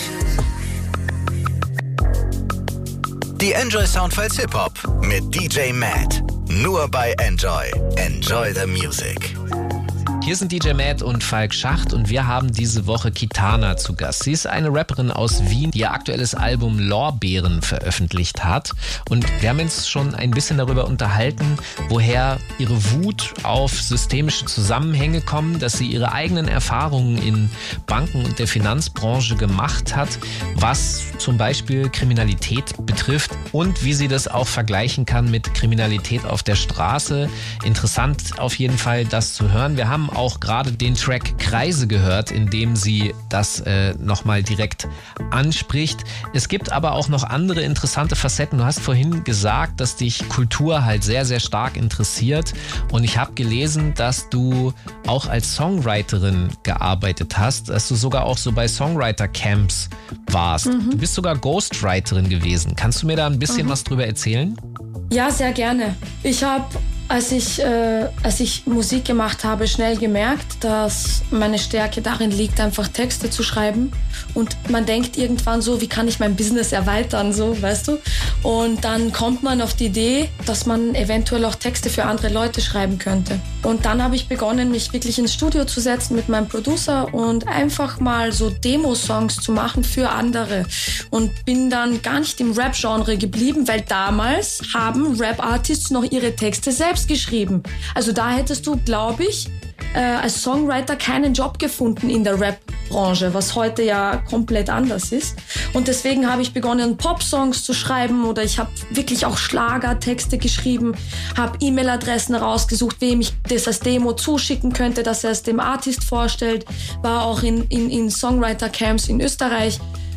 Die Enjoy Soundfiles Hip-Hop mit DJ Matt. Nur bei Enjoy. Enjoy the music. Hier sind DJ Matt und Falk Schacht und wir haben diese Woche Kitana zu Gast. Sie ist eine Rapperin aus Wien, die ihr aktuelles Album Lorbeeren veröffentlicht hat. Und wir haben uns schon ein bisschen darüber unterhalten, woher ihre Wut auf systemische Zusammenhänge kommt, dass sie ihre eigenen Erfahrungen in Banken und der Finanzbranche gemacht hat, was zum Beispiel Kriminalität betrifft und wie sie das auch vergleichen kann mit Kriminalität auf der Straße. Interessant auf jeden Fall, das zu hören. Wir haben auch gerade den Track Kreise gehört, in dem sie das nochmal direkt anspricht. Es gibt aber auch noch andere interessante Facetten. Du hast vorhin gesagt, dass dich Kultur halt sehr, sehr stark interessiert und ich habe gelesen, dass du auch als Songwriterin gearbeitet hast, dass du sogar auch so bei Songwriter-Camps warst. Du bist sogar Ghostwriterin gewesen. Kannst du mir da ein bisschen was drüber erzählen? Ja, sehr gerne. Ich habe als ich Musik gemacht habe, schnell gemerkt, dass meine Stärke darin liegt, einfach Texte zu schreiben. Und man denkt irgendwann so, wie kann ich mein Business erweitern, so, weißt du? Und dann kommt man auf die Idee, dass man eventuell auch Texte für andere Leute schreiben könnte. Und dann habe ich begonnen, mich wirklich ins Studio zu setzen mit meinem Producer und einfach mal so Demo-Songs zu machen für andere. Und bin dann gar nicht im Rap-Genre geblieben, weil damals haben Rap-Artists noch ihre Texte selbst geschrieben. Also da hättest du, glaube ich, als Songwriter keinen Job gefunden in der Rap-Branche, was heute ja komplett anders ist. Und deswegen habe ich begonnen, Pop-Songs zu schreiben oder ich habe wirklich auch Schlagertexte geschrieben, habe E-Mail-Adressen rausgesucht, wem ich das als Demo zuschicken könnte, dass er es dem Artist vorstellt, war auch in Songwriter-Camps in Österreich,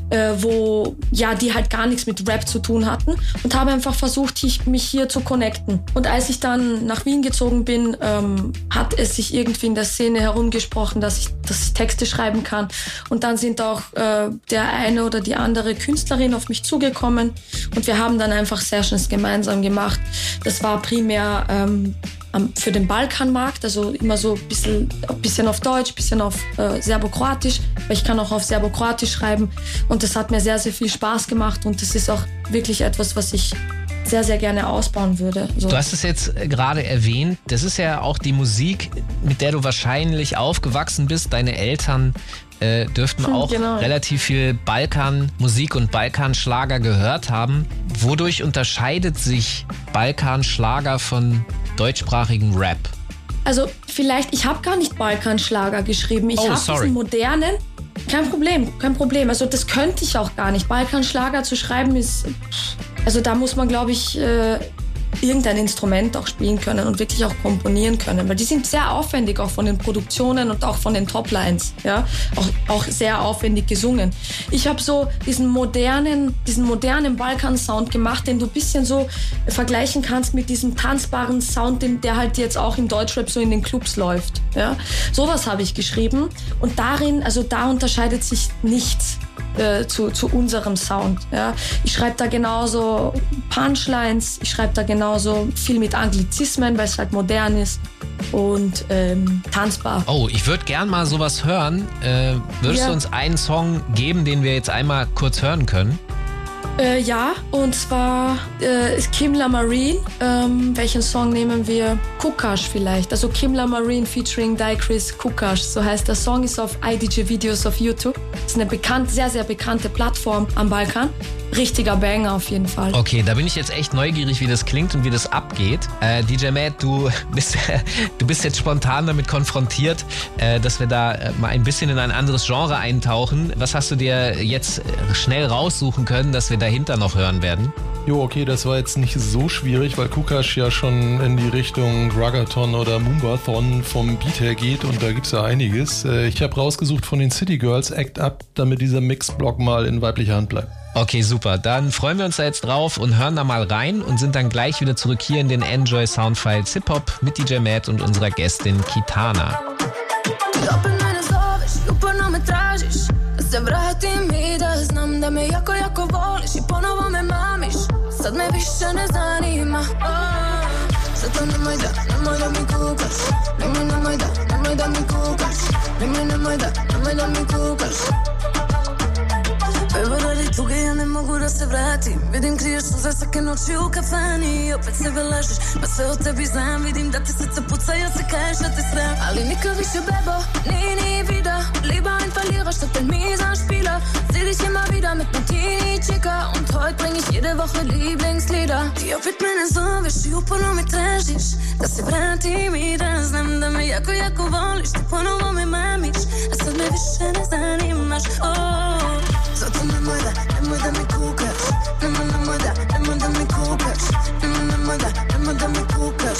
wo ja die halt gar nichts mit Rap zu tun hatten und habe einfach versucht, mich hier zu connecten. Und als ich dann nach Wien gezogen bin, hat es sich irgendwie in der Szene herumgesprochen, dass ich Texte schreiben kann. Und dann sind auch der eine oder die andere Künstlerin auf mich zugekommen und wir haben dann einfach Sessions gemeinsam gemacht. Das war primär für den Balkanmarkt, also immer so ein bisschen auf Deutsch, ein bisschen auf Serbokroatisch, weil ich kann auch auf Serbokroatisch schreiben und das hat mir sehr, sehr viel Spaß gemacht und das ist auch wirklich etwas, was ich sehr, sehr gerne ausbauen würde. So. Du hast es jetzt gerade erwähnt, das ist ja auch die Musik, mit der du wahrscheinlich aufgewachsen bist. Deine Eltern dürften auch relativ viel Balkanmusik und Balkanschlager gehört haben. Wodurch unterscheidet sich Balkanschlager von deutschsprachigen Rap? Also vielleicht, ich habe gar nicht Balkanschlager geschrieben. Ich habe diesen modernen, kein Problem. Also das könnte ich auch gar nicht. Balkanschlager zu schreiben ist, also da muss man, glaube ich, irgendein Instrument auch spielen können und wirklich auch komponieren können, weil die sind sehr aufwendig, auch von den Produktionen und auch von den Toplines, ja, auch sehr aufwendig gesungen. Ich habe so diesen modernen Balkan-Sound gemacht, den du ein bisschen so vergleichen kannst mit diesem tanzbaren Sound, der halt jetzt auch im Deutschrap so in den Clubs läuft, ja. Sowas habe ich geschrieben und da unterscheidet sich nichts zu unserem Sound. Ja. Ich schreibe da genauso Punchlines, ich schreibe da genauso viel mit Anglizismen, weil es halt modern ist und tanzbar. Oh, ich würde gern mal sowas hören. Würdest du uns einen Song geben, den wir jetzt einmal kurz hören können? Ja, und zwar ist Kimla Marine. Welchen Song nehmen wir? Kukash vielleicht. Also Kimla Marine featuring Dicris Kukash. So heißt der Song, ist auf IDJ Videos auf YouTube. Das ist eine sehr, sehr bekannte Plattform am Balkan. Richtiger Banger auf jeden Fall. Okay, da bin ich jetzt echt neugierig, wie das klingt und wie das abgeht. DJ Matt, du bist jetzt spontan damit konfrontiert, dass wir da mal ein bisschen in ein anderes Genre eintauchen. Was hast du dir jetzt schnell raussuchen können, dass wir dahinter noch hören werden? Jo, okay, das war jetzt nicht so schwierig, weil Kukash ja schon in die Richtung Ruggathon oder Moombathon vom Beat her geht und da gibt's ja einiges. Ich habe rausgesucht von den City Girls Act Up, damit dieser Mixblock mal in weiblicher Hand bleibt. Okay, super. Dann freuen wir uns da jetzt drauf und hören da mal rein und sind dann gleich wieder zurück hier in den Enjoy Soundfiles Hip-Hop mit DJ Matt und unserer Gästin Kitana. Prevarali tuga, ja ne mogu da se vratim. Vidim kriješ suze svake noći u kafani. Opet sebe lažeš, pa sve o tebi znam. Vidim da ti srce puca, ja se kažeš da te sram. Ali nikad više bebo, nie wieder. Lieber ein Verlierer statt ein mieser Spieler. Seh dich immer wieder mit nem Teenie-Chicker. Und heute bring ich jede Woche Lieblingslieder. I opet mene zoveš i uporno mi tražiš da se vratim i da znam da me jako, jako voliš. Ti ponovo me mamiš, a sad me više ne zanimaš. Zato nemoj da mi kukaš. Nemoj da mi kukaš. Nemoj da mi kukaš.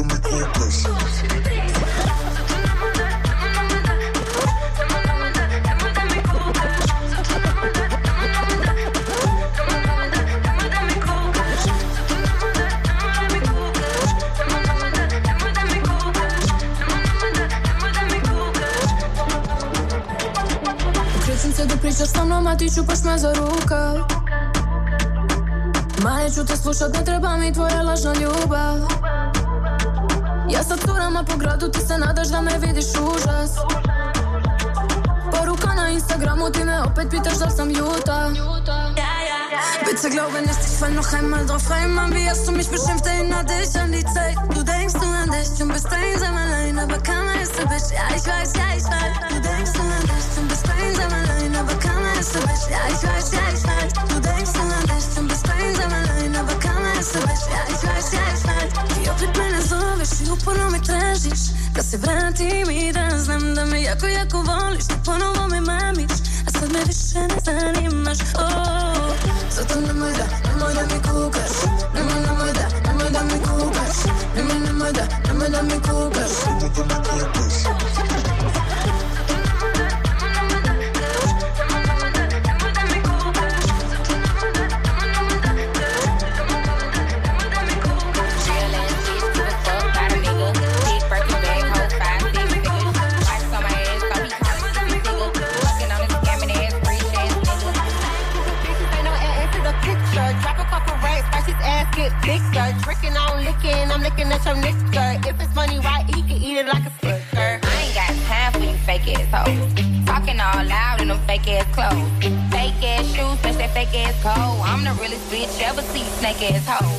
Da pričaš sa mnom, a ti čupaš me za rukav. Ma neću te slušat, ne treba mi tvoja lažna ljubav. Ja sad curama po gradu, ti se nadaš da me vidiš užas. Poruka na Instagramu, ti me opet pitaš da sam ljuta. Bitte glaube nicht, ich fall noch einmal drauf rein, Mann, wie hast du mich beschimpft, erinnert dich an die Zeit. Du denkst nur an dich und bist einsam allein, aber keiner ist der Bitch, ja ich weiß. Du denkst nur an dich und bist einsam allein, aber keiner ist der Bitch, ja ich weiß. Du denkst nur an dich und bist einsam allein, aber keiner ist der Bitch, ja ich weiß. Ti opet mene zoveš i uporno me tražiš, da se vratim i da znam da me jako, jako voliš, da ponovo me mamiš, a sad me više ne zanimaš, zato nemoj da mi kukaš, nemoj da mi kukaš, nemoj da mi kukaš. Tricking on licking, I'm looking at your nigga. If it's money right, he can eat it like a sticker. I ain't got time for you fake ass hoes. Talking all loud in them fake ass clothes. Fake ass shoes, match that fake ass coat. I'm the realest bitch ever see, snake ass hoe.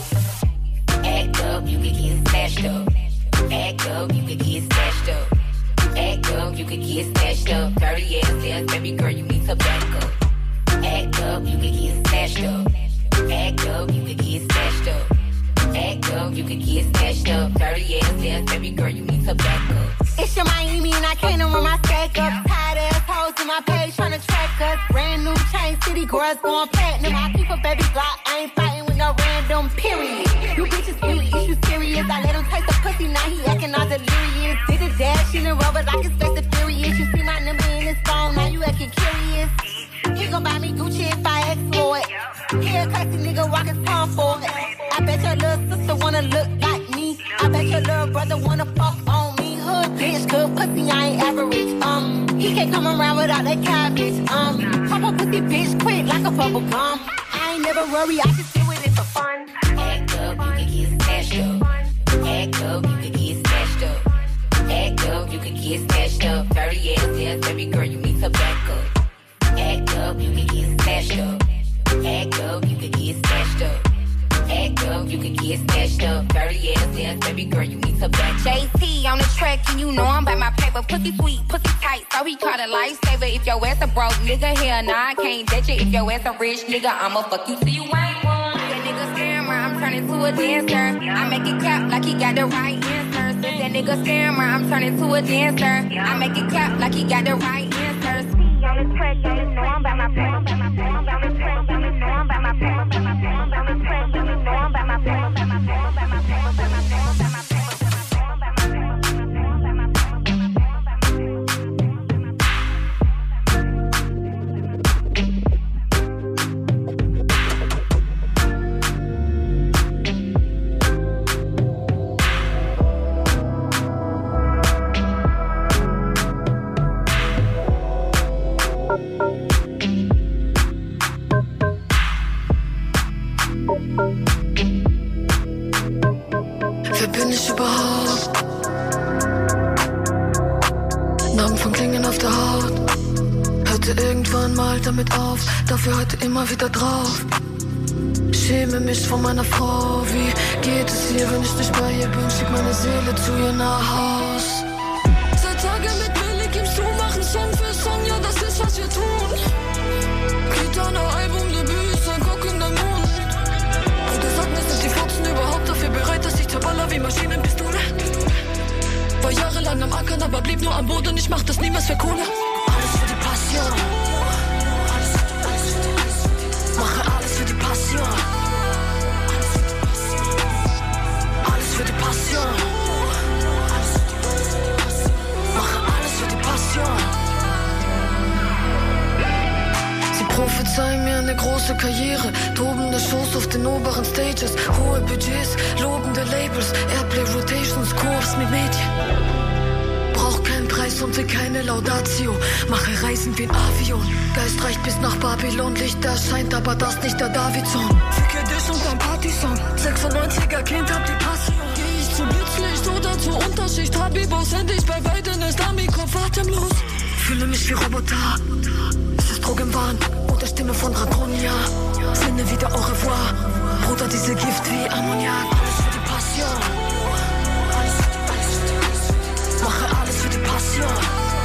Act up, you can get smashed up. Act up, you can get smashed up. Act up, you can get smashed up. Dirty ass ass, baby girl, you need to back up. Act up, you can get smashed up. Act up, you can get smashed up. Act up, you can get smashed up. Dirty ass ass, baby girl, you need to back up. It's your Miami and I can't run my stack up. Tired ass hoes in my page tryna track us. Brand new chain, city girls going platinum. I keep a baby Glock, I ain't fighting with no random, period. You bitches really issue serious. I let him taste the pussy, now he acting all delirious. Did a dash in the rubber like it's Fast and Furious. You see my number in his phone, now you acting curious. He gon' buy me Gucci if I ask for it. He a classy nigga walking Tom for it. I bet your little sister wanna look like me. I bet your little brother wanna fuck on me. Hood bitch, good pussy, I ain't average. He can't come around without that cabbage. Pop a pussy bitch quick like a bubble gum. I ain't never worry, I just do it for fun. Act up, you can get smashed up. Act up, you can get smashed up. Act up, you can get smashed up. Dirty ass ass, baby girl, you need to back up. Act up, you can get smashed up. Act up, you can get smashed up. Act up, you can get smashed up. Dirty ass ass, baby girl, you need to back up. JT on the track, and you know I'm by my paper. Pussy sweet, pussy tight, so he called a lifesaver. If your ass a broke nigga, hell nah, I can't ditch it. If your ass a rich nigga, I'ma fuck you till you ain't one. That nigga scammer, I'm turning to a dancer. I make it clap like he got the right answers. That nigga scammer, I'm turning to a dancer. I make it clap like he got the right answers. On the track, you know I'm by my paper. On the track, you know I'm by my paper. On the track, you know I'm by my paper. Wer bin ich überhaupt? Narben von Klingen auf der Haut. Hörte irgendwann mal damit auf, dafür heute immer wieder drauf. Schäme mich vor meiner Frau. Wie geht es ihr, wenn ich nicht bei ihr bin? Schick meine Seele zu ihr nach Haus. Seit Tagen mit Milli gibst du, machen Song für Song, ja das ist was wir tun. Kitana-Album, Debüt ist ein Cock in der Mund. Bruder, sag mir, sind die Fotzen überhaupt dafür bereit, dass ich zerballer wie Maschinenpistole? War jahrelang am Ackern, aber blieb nur am Boden. Ich mach das niemals für Kohle. Alles für die Passion. Mache alles für die Passion. Alles für die Passion. Mache alles für die Passion. Sie prophezeien mir eine große Karriere, tobende Shows auf den oberen Stages, hohe Budgets, lobende Labels, Airplay Rotations, Kurs mit Medien. Brauch keinen Preis und will keine Laudatio, mache Reisen wie ein Avion. Geist reicht bis nach Babylon, Licht erscheint, aber das nicht der Davidson. Ficke dich und dein Partysong, 96er Kind hab die Passion. Geh ich zu Blitzlicht oder zu atemlos. Fühle mich wie Roboter. Es ist Drogenwahn und der Stimme von Draconia. Sinne wieder au revoir. Bruder, diese Gift wie Ammoniak. Alles für die Passion. Mache alles für die Passion.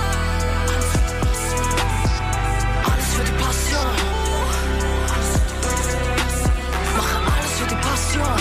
Alles für die Passion. Mache alles für die Passion.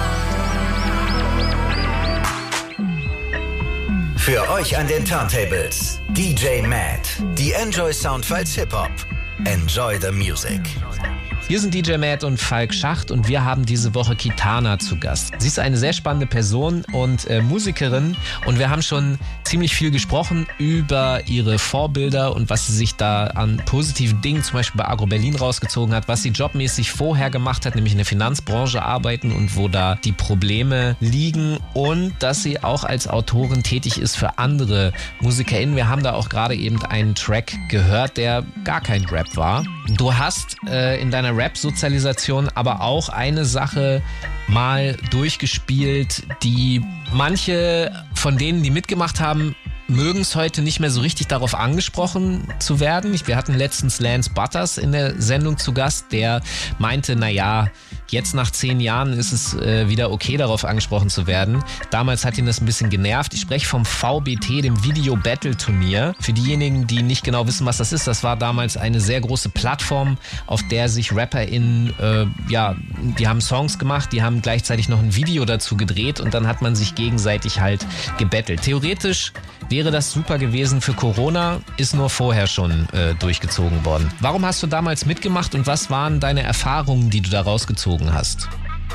Für euch an den Turntables, DJ Matt. Die Enjoy Soundfiles Hip-Hop. Enjoy the music. Wir sind DJ Matt und Falk Schacht und wir haben diese Woche Kitana zu Gast. Sie ist eine sehr spannende Person und Musikerin und wir haben schon ziemlich viel gesprochen über ihre Vorbilder und was sie sich da an positiven Dingen zum Beispiel bei Agro Berlin rausgezogen hat, was sie jobmäßig vorher gemacht hat, nämlich in der Finanzbranche arbeiten und wo da die Probleme liegen und dass sie auch als Autorin tätig ist für andere MusikerInnen. Wir haben da auch gerade eben einen Track gehört, der gar kein Rap war. Du hast in deiner Rap-Sozialisation aber auch eine Sache mal durchgespielt, die manche von denen, die mitgemacht haben, mögen es heute nicht mehr so richtig darauf angesprochen zu werden. Wir hatten letztens Lance Butters in der Sendung zu Gast, der meinte, naja, jetzt nach 10 Jahren ist es wieder okay, darauf angesprochen zu werden. Damals hat ihn das ein bisschen genervt. Ich spreche vom VBT, dem Video Battle Turnier. Für diejenigen, die nicht genau wissen, was das ist, das war damals eine sehr große Plattform, auf der sich RapperInnen, die haben Songs gemacht, die haben gleichzeitig noch ein Video dazu gedreht und dann hat man sich gegenseitig halt gebettelt. Theoretisch wäre das super gewesen für Corona, ist nur vorher schon durchgezogen worden. Warum hast du damals mitgemacht und was waren deine Erfahrungen, die du da rausgezogen hast?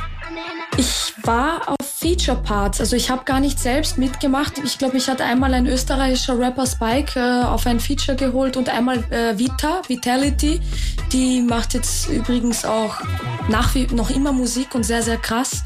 Ich war auf Feature-Parts, also ich habe gar nicht selbst mitgemacht. Ich glaube, ich hatte einmal ein österreichischer Rapper Spike auf ein Feature geholt und einmal Vitality. Die macht jetzt übrigens auch noch immer Musik und sehr, sehr krass.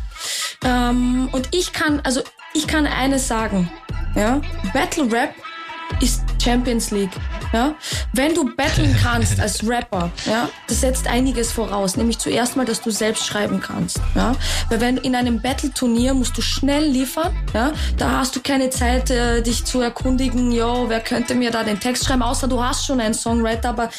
Und ich kann eines sagen, ja, Battle Rap ist Champions League. Ja? Wenn du battlen kannst als Rapper, ja, das setzt einiges voraus, nämlich zuerst mal, dass du selbst schreiben kannst. Ja? Weil wenn in einem Battle-Turnier musst du schnell liefern, ja? Da hast du keine Zeit, dich zu erkundigen, wer könnte mir da den Text schreiben, außer du hast schon einen Songwriter, aber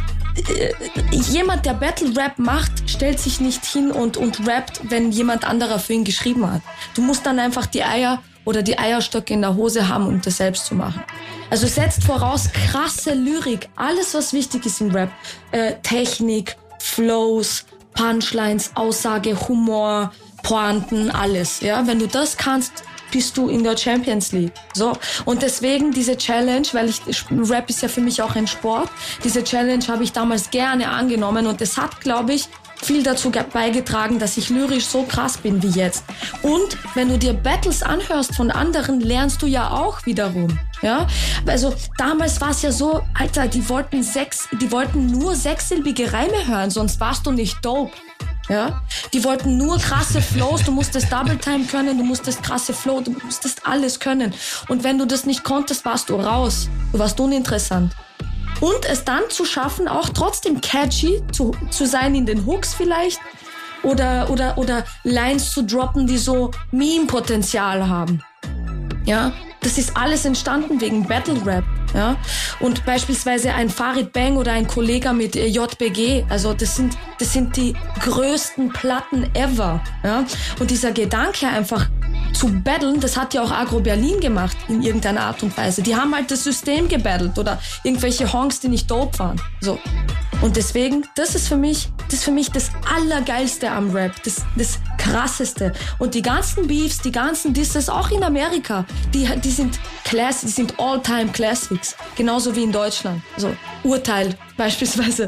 jemand, der Battle-Rap macht, stellt sich nicht hin und rappt, wenn jemand anderer für ihn geschrieben hat. Du musst dann einfach die Eier oder die Eierstöcke in der Hose haben, um das selbst zu machen. Also setzt voraus krasse Lyrik, alles was wichtig ist im Rap. Technik, Flows, Punchlines, Aussage, Humor, Pointen, alles. Ja, wenn du das kannst, bist du in der Champions League. So. Und deswegen diese Challenge, weil Rap ist ja für mich auch ein Sport, diese Challenge habe ich damals gerne angenommen und es hat, glaube ich, viel dazu beigetragen, dass ich lyrisch so krass bin wie jetzt. Und wenn du dir Battles anhörst von anderen, lernst du ja auch wiederum. Ja? Also damals war es ja so, Alter, die wollten nur sechssilbige Reime hören, sonst warst du nicht dope. Ja? Die wollten nur krasse Flows, du musstest Double Time können, du musstest krasse Flow, du musstest alles können. Und wenn du das nicht konntest, warst du raus. Du warst uninteressant. Und es dann zu schaffen, auch trotzdem catchy zu sein in den Hooks vielleicht oder Lines zu droppen, die so Meme-Potenzial haben. Ja, das ist alles entstanden wegen Battle Rap. Ja, und beispielsweise ein Farid Bang oder ein Kollege mit JBG, also das sind die größten Platten ever. Ja, und dieser Gedanke einfach zu battlen, das hat ja auch Agro Berlin gemacht in irgendeiner Art und Weise. Die haben halt das System gebattelt oder irgendwelche Honks, die nicht dope waren. So. Und deswegen, das ist für mich das Allergeilste am Rap, das Krasseste. Und die ganzen Beefs, die ganzen Disses, auch in Amerika, die sind Classics, die sind All-Time Classics. Genauso wie in Deutschland. So, Urteil beispielsweise.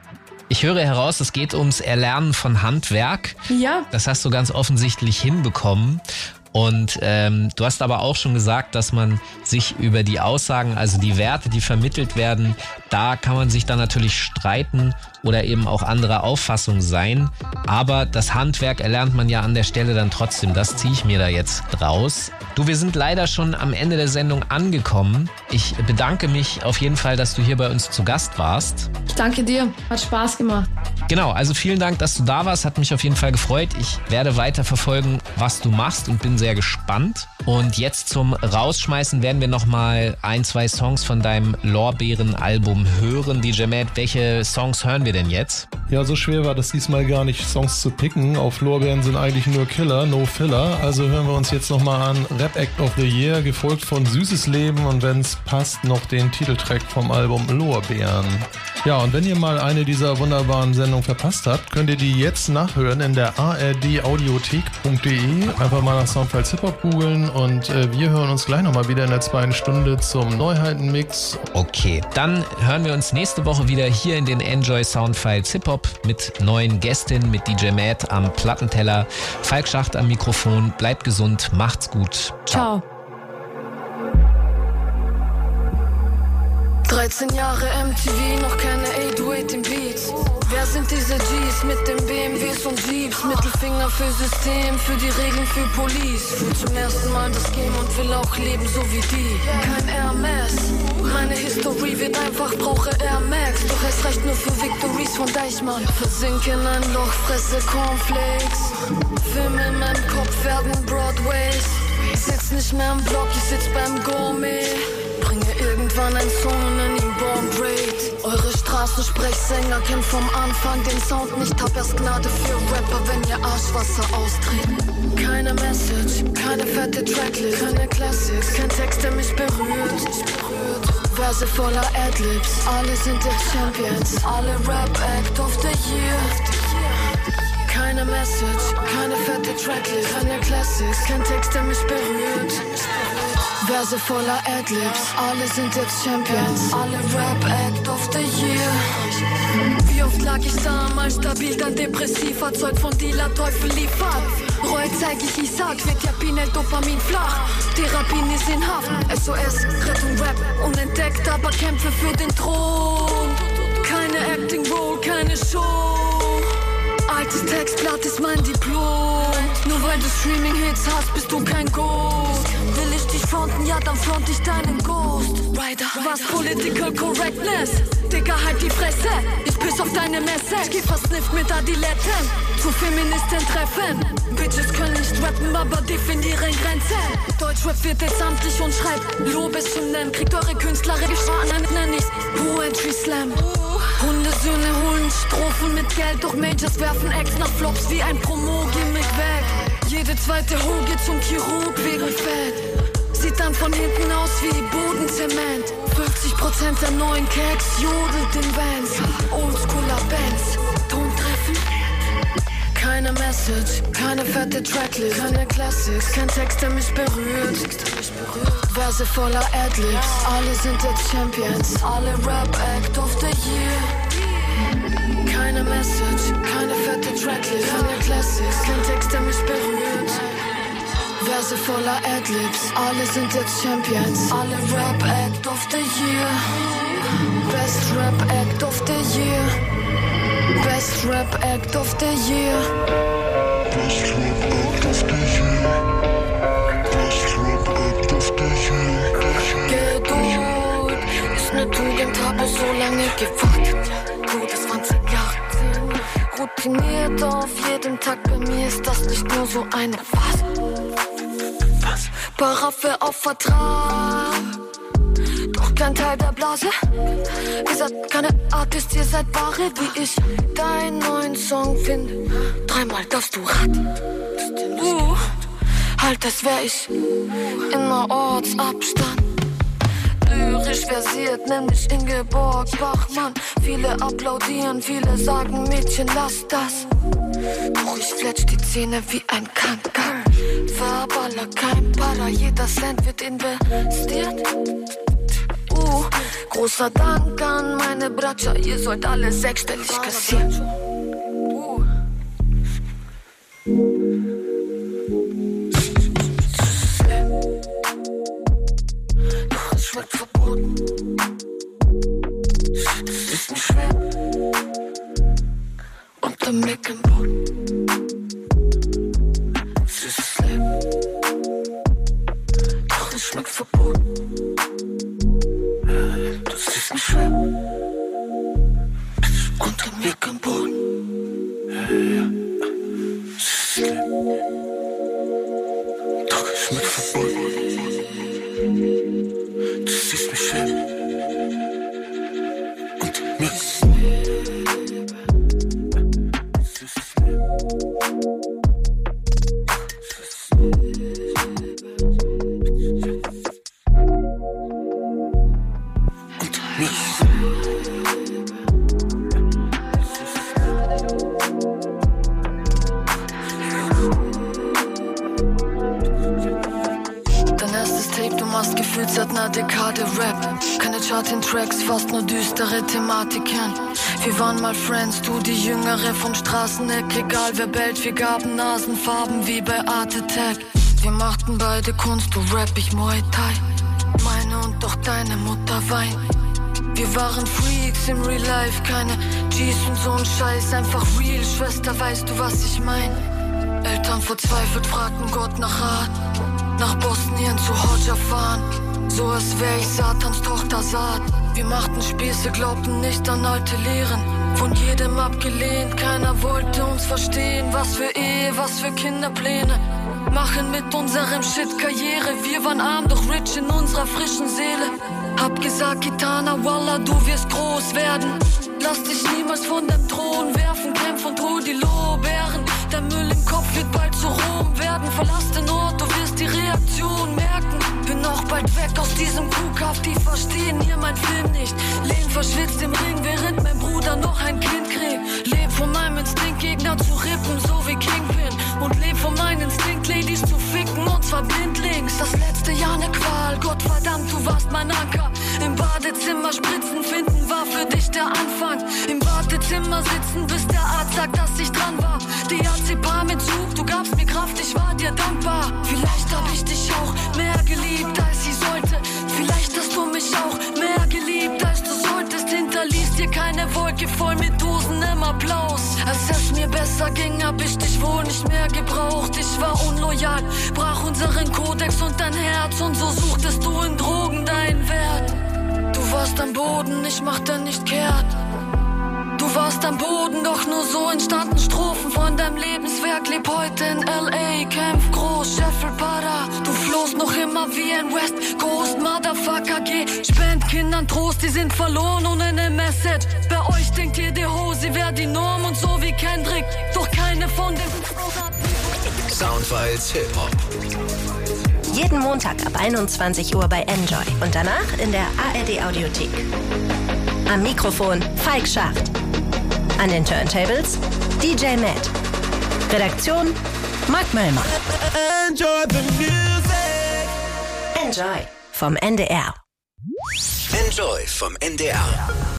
Ich höre heraus, es geht ums Erlernen von Handwerk. Ja. Das hast du ganz offensichtlich hinbekommen. Und du hast aber auch schon gesagt, dass man sich über die Aussagen, also die Werte, die vermittelt werden, da kann man sich dann natürlich streiten oder eben auch anderer Auffassung sein. Aber das Handwerk erlernt man ja an der Stelle dann trotzdem. Das ziehe ich mir da jetzt raus. Du, wir sind leider schon am Ende der Sendung angekommen. Ich bedanke mich auf jeden Fall, dass du hier bei uns zu Gast warst. Ich danke dir. Hat Spaß gemacht. Genau, also vielen Dank, dass du da warst. Hat mich auf jeden Fall gefreut. Ich werde weiter verfolgen, was du machst und bin sehr gespannt. Und jetzt zum Rausschmeißen werden wir nochmal 1-2 Songs von deinem Lorbeeren-Album hören. DJ Matt, welche Songs hören wir denn jetzt? Ja, so schwer war das diesmal gar nicht, Songs zu picken. Auf Lorbeeren sind eigentlich nur Killer, no Filler. Also hören wir uns jetzt nochmal an Rap Act of the Year, gefolgt von Süßes Leben und wenn es passt, noch den Titeltrack vom Album Lorbeeren. Ja, und wenn ihr mal eine dieser wunderbaren Sendungen verpasst habt, könnt ihr die jetzt nachhören in der ardaudiothek.de. Einfach mal nach Soundfiles Hip-Hop googeln und wir hören uns gleich nochmal wieder in der 2. Stunde zum Neuheitenmix. Okay, dann hören wir uns nächste Woche wieder hier in den Enjoy Soundfiles Hip-Hop mit neuen Gästinnen, mit DJ Matt am Plattenteller, Falk Schacht am Mikrofon. Bleibt gesund, macht's gut. Ciao. 13 Jahre MTV, noch keine 808 im Beats. Wer sind diese Gs mit den BMWs und Jeeps? Mittelfinger für System, für die Regeln, für Police. Fühl zum ersten Mal das Game und will auch leben so wie die. Kein Hermes, meine History wird einfach, brauche Air Max. Doch es reicht nur für Victories von Deichmann. Versink in ein Loch, fresse Cornflakes. Filme in meinem Kopf werden Broadways. Sitz nicht mehr im Block, ich sitz beim Gourmet. Bringe irgendwann einen Song und nenn ihn Born Great. Eure Straßensprechsänger kennen vom Anfang den Sound nicht. Hab erst Gnade für Rapper, wenn ihr Arschwasser austreten. Keine Message, keine fette Tracklist, keine Classics, kein Text, der mich berührt. Verse voller Adlibs, alle sind jetzt Champions. Alle Rap Act of the Year. Keine Message, keine fette Tracklist, keine Classics, kein Text, der mich berührt. Verse voller Adlibs, alle sind jetzt Champions. Alle Rap Act of the Year. Wie oft lag ich da, mal stabil, dann depressiv, erzeugt von Dealer, Teufel liefert. Reue zeig ich Isaac, wird ja Pinel, Dopamin flach. Therapien ist in Haft, SOS, Rettung Rap, unentdeckt, aber kämpfe für den Thron. Keine Acting Role, keine Show. Altes Textblatt ist mein Diplom. Nur weil du Streaming-Hits hast, bist du kein Ghost. Will ich dich fronten, ja dann front ich deinen Ghost Rider. Was Political Correctness? Digga, halt die Fresse. Ich piss auf deine Message. Geh versnifft mit Adiletten. Zu Feministen treffen. Bitches können nicht rappen, aber definieren Grenzen. Deutschrap wird jetzt amtlich und schreibt Lobeshymnen. Kriegt eure Künstler geschlagen, nenn ich's Poetry Slam. Hundesöhne holen Strophen mit Geld, doch Majors werfen Acts nach Flops wie ein Promo-Gimmick weg. Jede zweite Ho geht zum Chirurg wegen Fett. Sieht dann von hinten aus wie Bodenzement. 50% der neuen Keks jodelt in Vans. Oldschooler Bands, Ton treffen. Keine Message, keine fette Tracklist, keine Classics, kein Text, der mich berührt. Verse voller Adlibs, alle sind jetzt Champions. Alle Rap Act of the Year. Keine Message, keine fette Tracklist, keine Classics, kein Text, der mich berührt. Verse voller Adlibs, alle sind jetzt Champions. Alle Rap Act of the Year. Best Rap Act of the Year. Best Rap Act of the Year. Best Rap Act of the Year. Best Rap Act of the Year. Geduld ist ne Tugend, habe so lange gewartet. Gute 20 Jahre. Routiniert auf jedem Tag, bei mir ist das nicht nur so eine Phase. Paraffe auf Vertrag, doch kein Teil der Blase. Ihr seid keine Artist, ihr seid Ware, wie ich deinen neuen Song finde. 3-mal darfst du raten. Halt, als wär ich immer Ortsabstand. Lyrisch versiert, nenn mich Ingeborg Bachmann. Viele applaudieren, viele sagen Mädchen, lass das. Doch ich fletsch die Zähne wie ein Kankan. Verballer, kein Para, jeder Cent wird investiert. Großer Dank an meine Bratscher, ihr sollt alle sechsstellig kassieren. Doch es schmeckt verboten. Das ist nicht schwer. Unter Mick im Boden. Es ist Slam. Doch es schmeckt verboten. Das ist nicht schwer. Unter Mick im Boden. Doch ich mit verbunden. Du siehst mich hin. Und mir. Seit einer Dekade Rap, keine Charting-Tracks, fast nur düstere Thematiken. Wir waren mal Friends, du die Jüngere vom Straßeneck. Egal wer bellt, wir gaben Nasenfarben wie bei Art Attack. Wir machten beide Kunst, du Rap, ich Muay Thai. Meine und doch deine Mutter Wein. Wir waren Freaks im Real Life, keine G's und so ein Scheiß, einfach real. Schwester, weißt du, was ich mein? Eltern verzweifelt fragten Gott nach Rat. Nach Bosnien zu Hodja fahren, so als wär ich Satans Tochter Saat. Wir machten Späße, glaubten nicht an alte Lehren. Von jedem abgelehnt, keiner wollte uns verstehen. Was für Ehe, was für Kinderpläne. Machen mit unserem Shit Karriere. Wir waren arm, doch rich in unserer frischen Seele. Hab gesagt, Kitana, Wallah, du wirst groß werden. Lass dich niemals von dem Thron werfen. Kämpf und hol die Lorbeeren. Der Müll im Kopf wird bald zu Rom werden. Verlass den Ort, du wirst die Reaktion merken. Bin auch bald weg aus diesem Kuhkauf. Die verstehen hier mein Film nicht. Lehn verschwitzt im Ring, während mein Bruder noch ein Kind kriegt. Leb von meinem Instinkt, Gegner zu rippen, so wie Kingpin. Und leb von meinem Instinkt, Ladies zu ficken. Und zwar blindlings. Das letzte Jahr ne Qual. Gott verdammt, du warst mein Anker. Im Badezimmer Spritzen finden war für dich der Anfang. Im Wartezimmer sitzen, bis der Arzt sagt, dass ich dran war. Diazepam-Entzug, du gabst mir Kraft, ich war dir dankbar. Vielleicht hab ich dich auch mehr geliebt, als ich sollte. Vielleicht hast du mich auch mehr geliebt, als du solltest. Hinterließ dir keine Wolke voll mit tosendem Applaus. Als es mir besser ging, hab ich dich wohl nicht mehr gebraucht. Ich war unloyal, brach unseren Kodex und dein Herz. Und so suchtest du in Drogen deinen Wert. Du warst am Boden, ich machte nicht kehrt. Du warst am Boden, doch nur so entstanden Strophen von deinem Lebenswerk. Leb heute in L.A., kämpf groß, Sheffield Para. Du flohst noch immer wie ein West Coast Motherfucker. Geh, spend Kindern Trost, die sind verloren ohne eine Message. Bei euch denkt ihr, die Hose wäre die Norm und so wie Kendrick. Doch keine von den Soundfiles Hip-Hop. Jeden Montag ab 21 Uhr bei Enjoy und danach in der ARD-Audiothek. Am Mikrofon Falk Schacht. An den Turntables DJ Matt. Redaktion Mark Möllmann. Enjoy the music. Enjoy vom NDR. Enjoy vom NDR.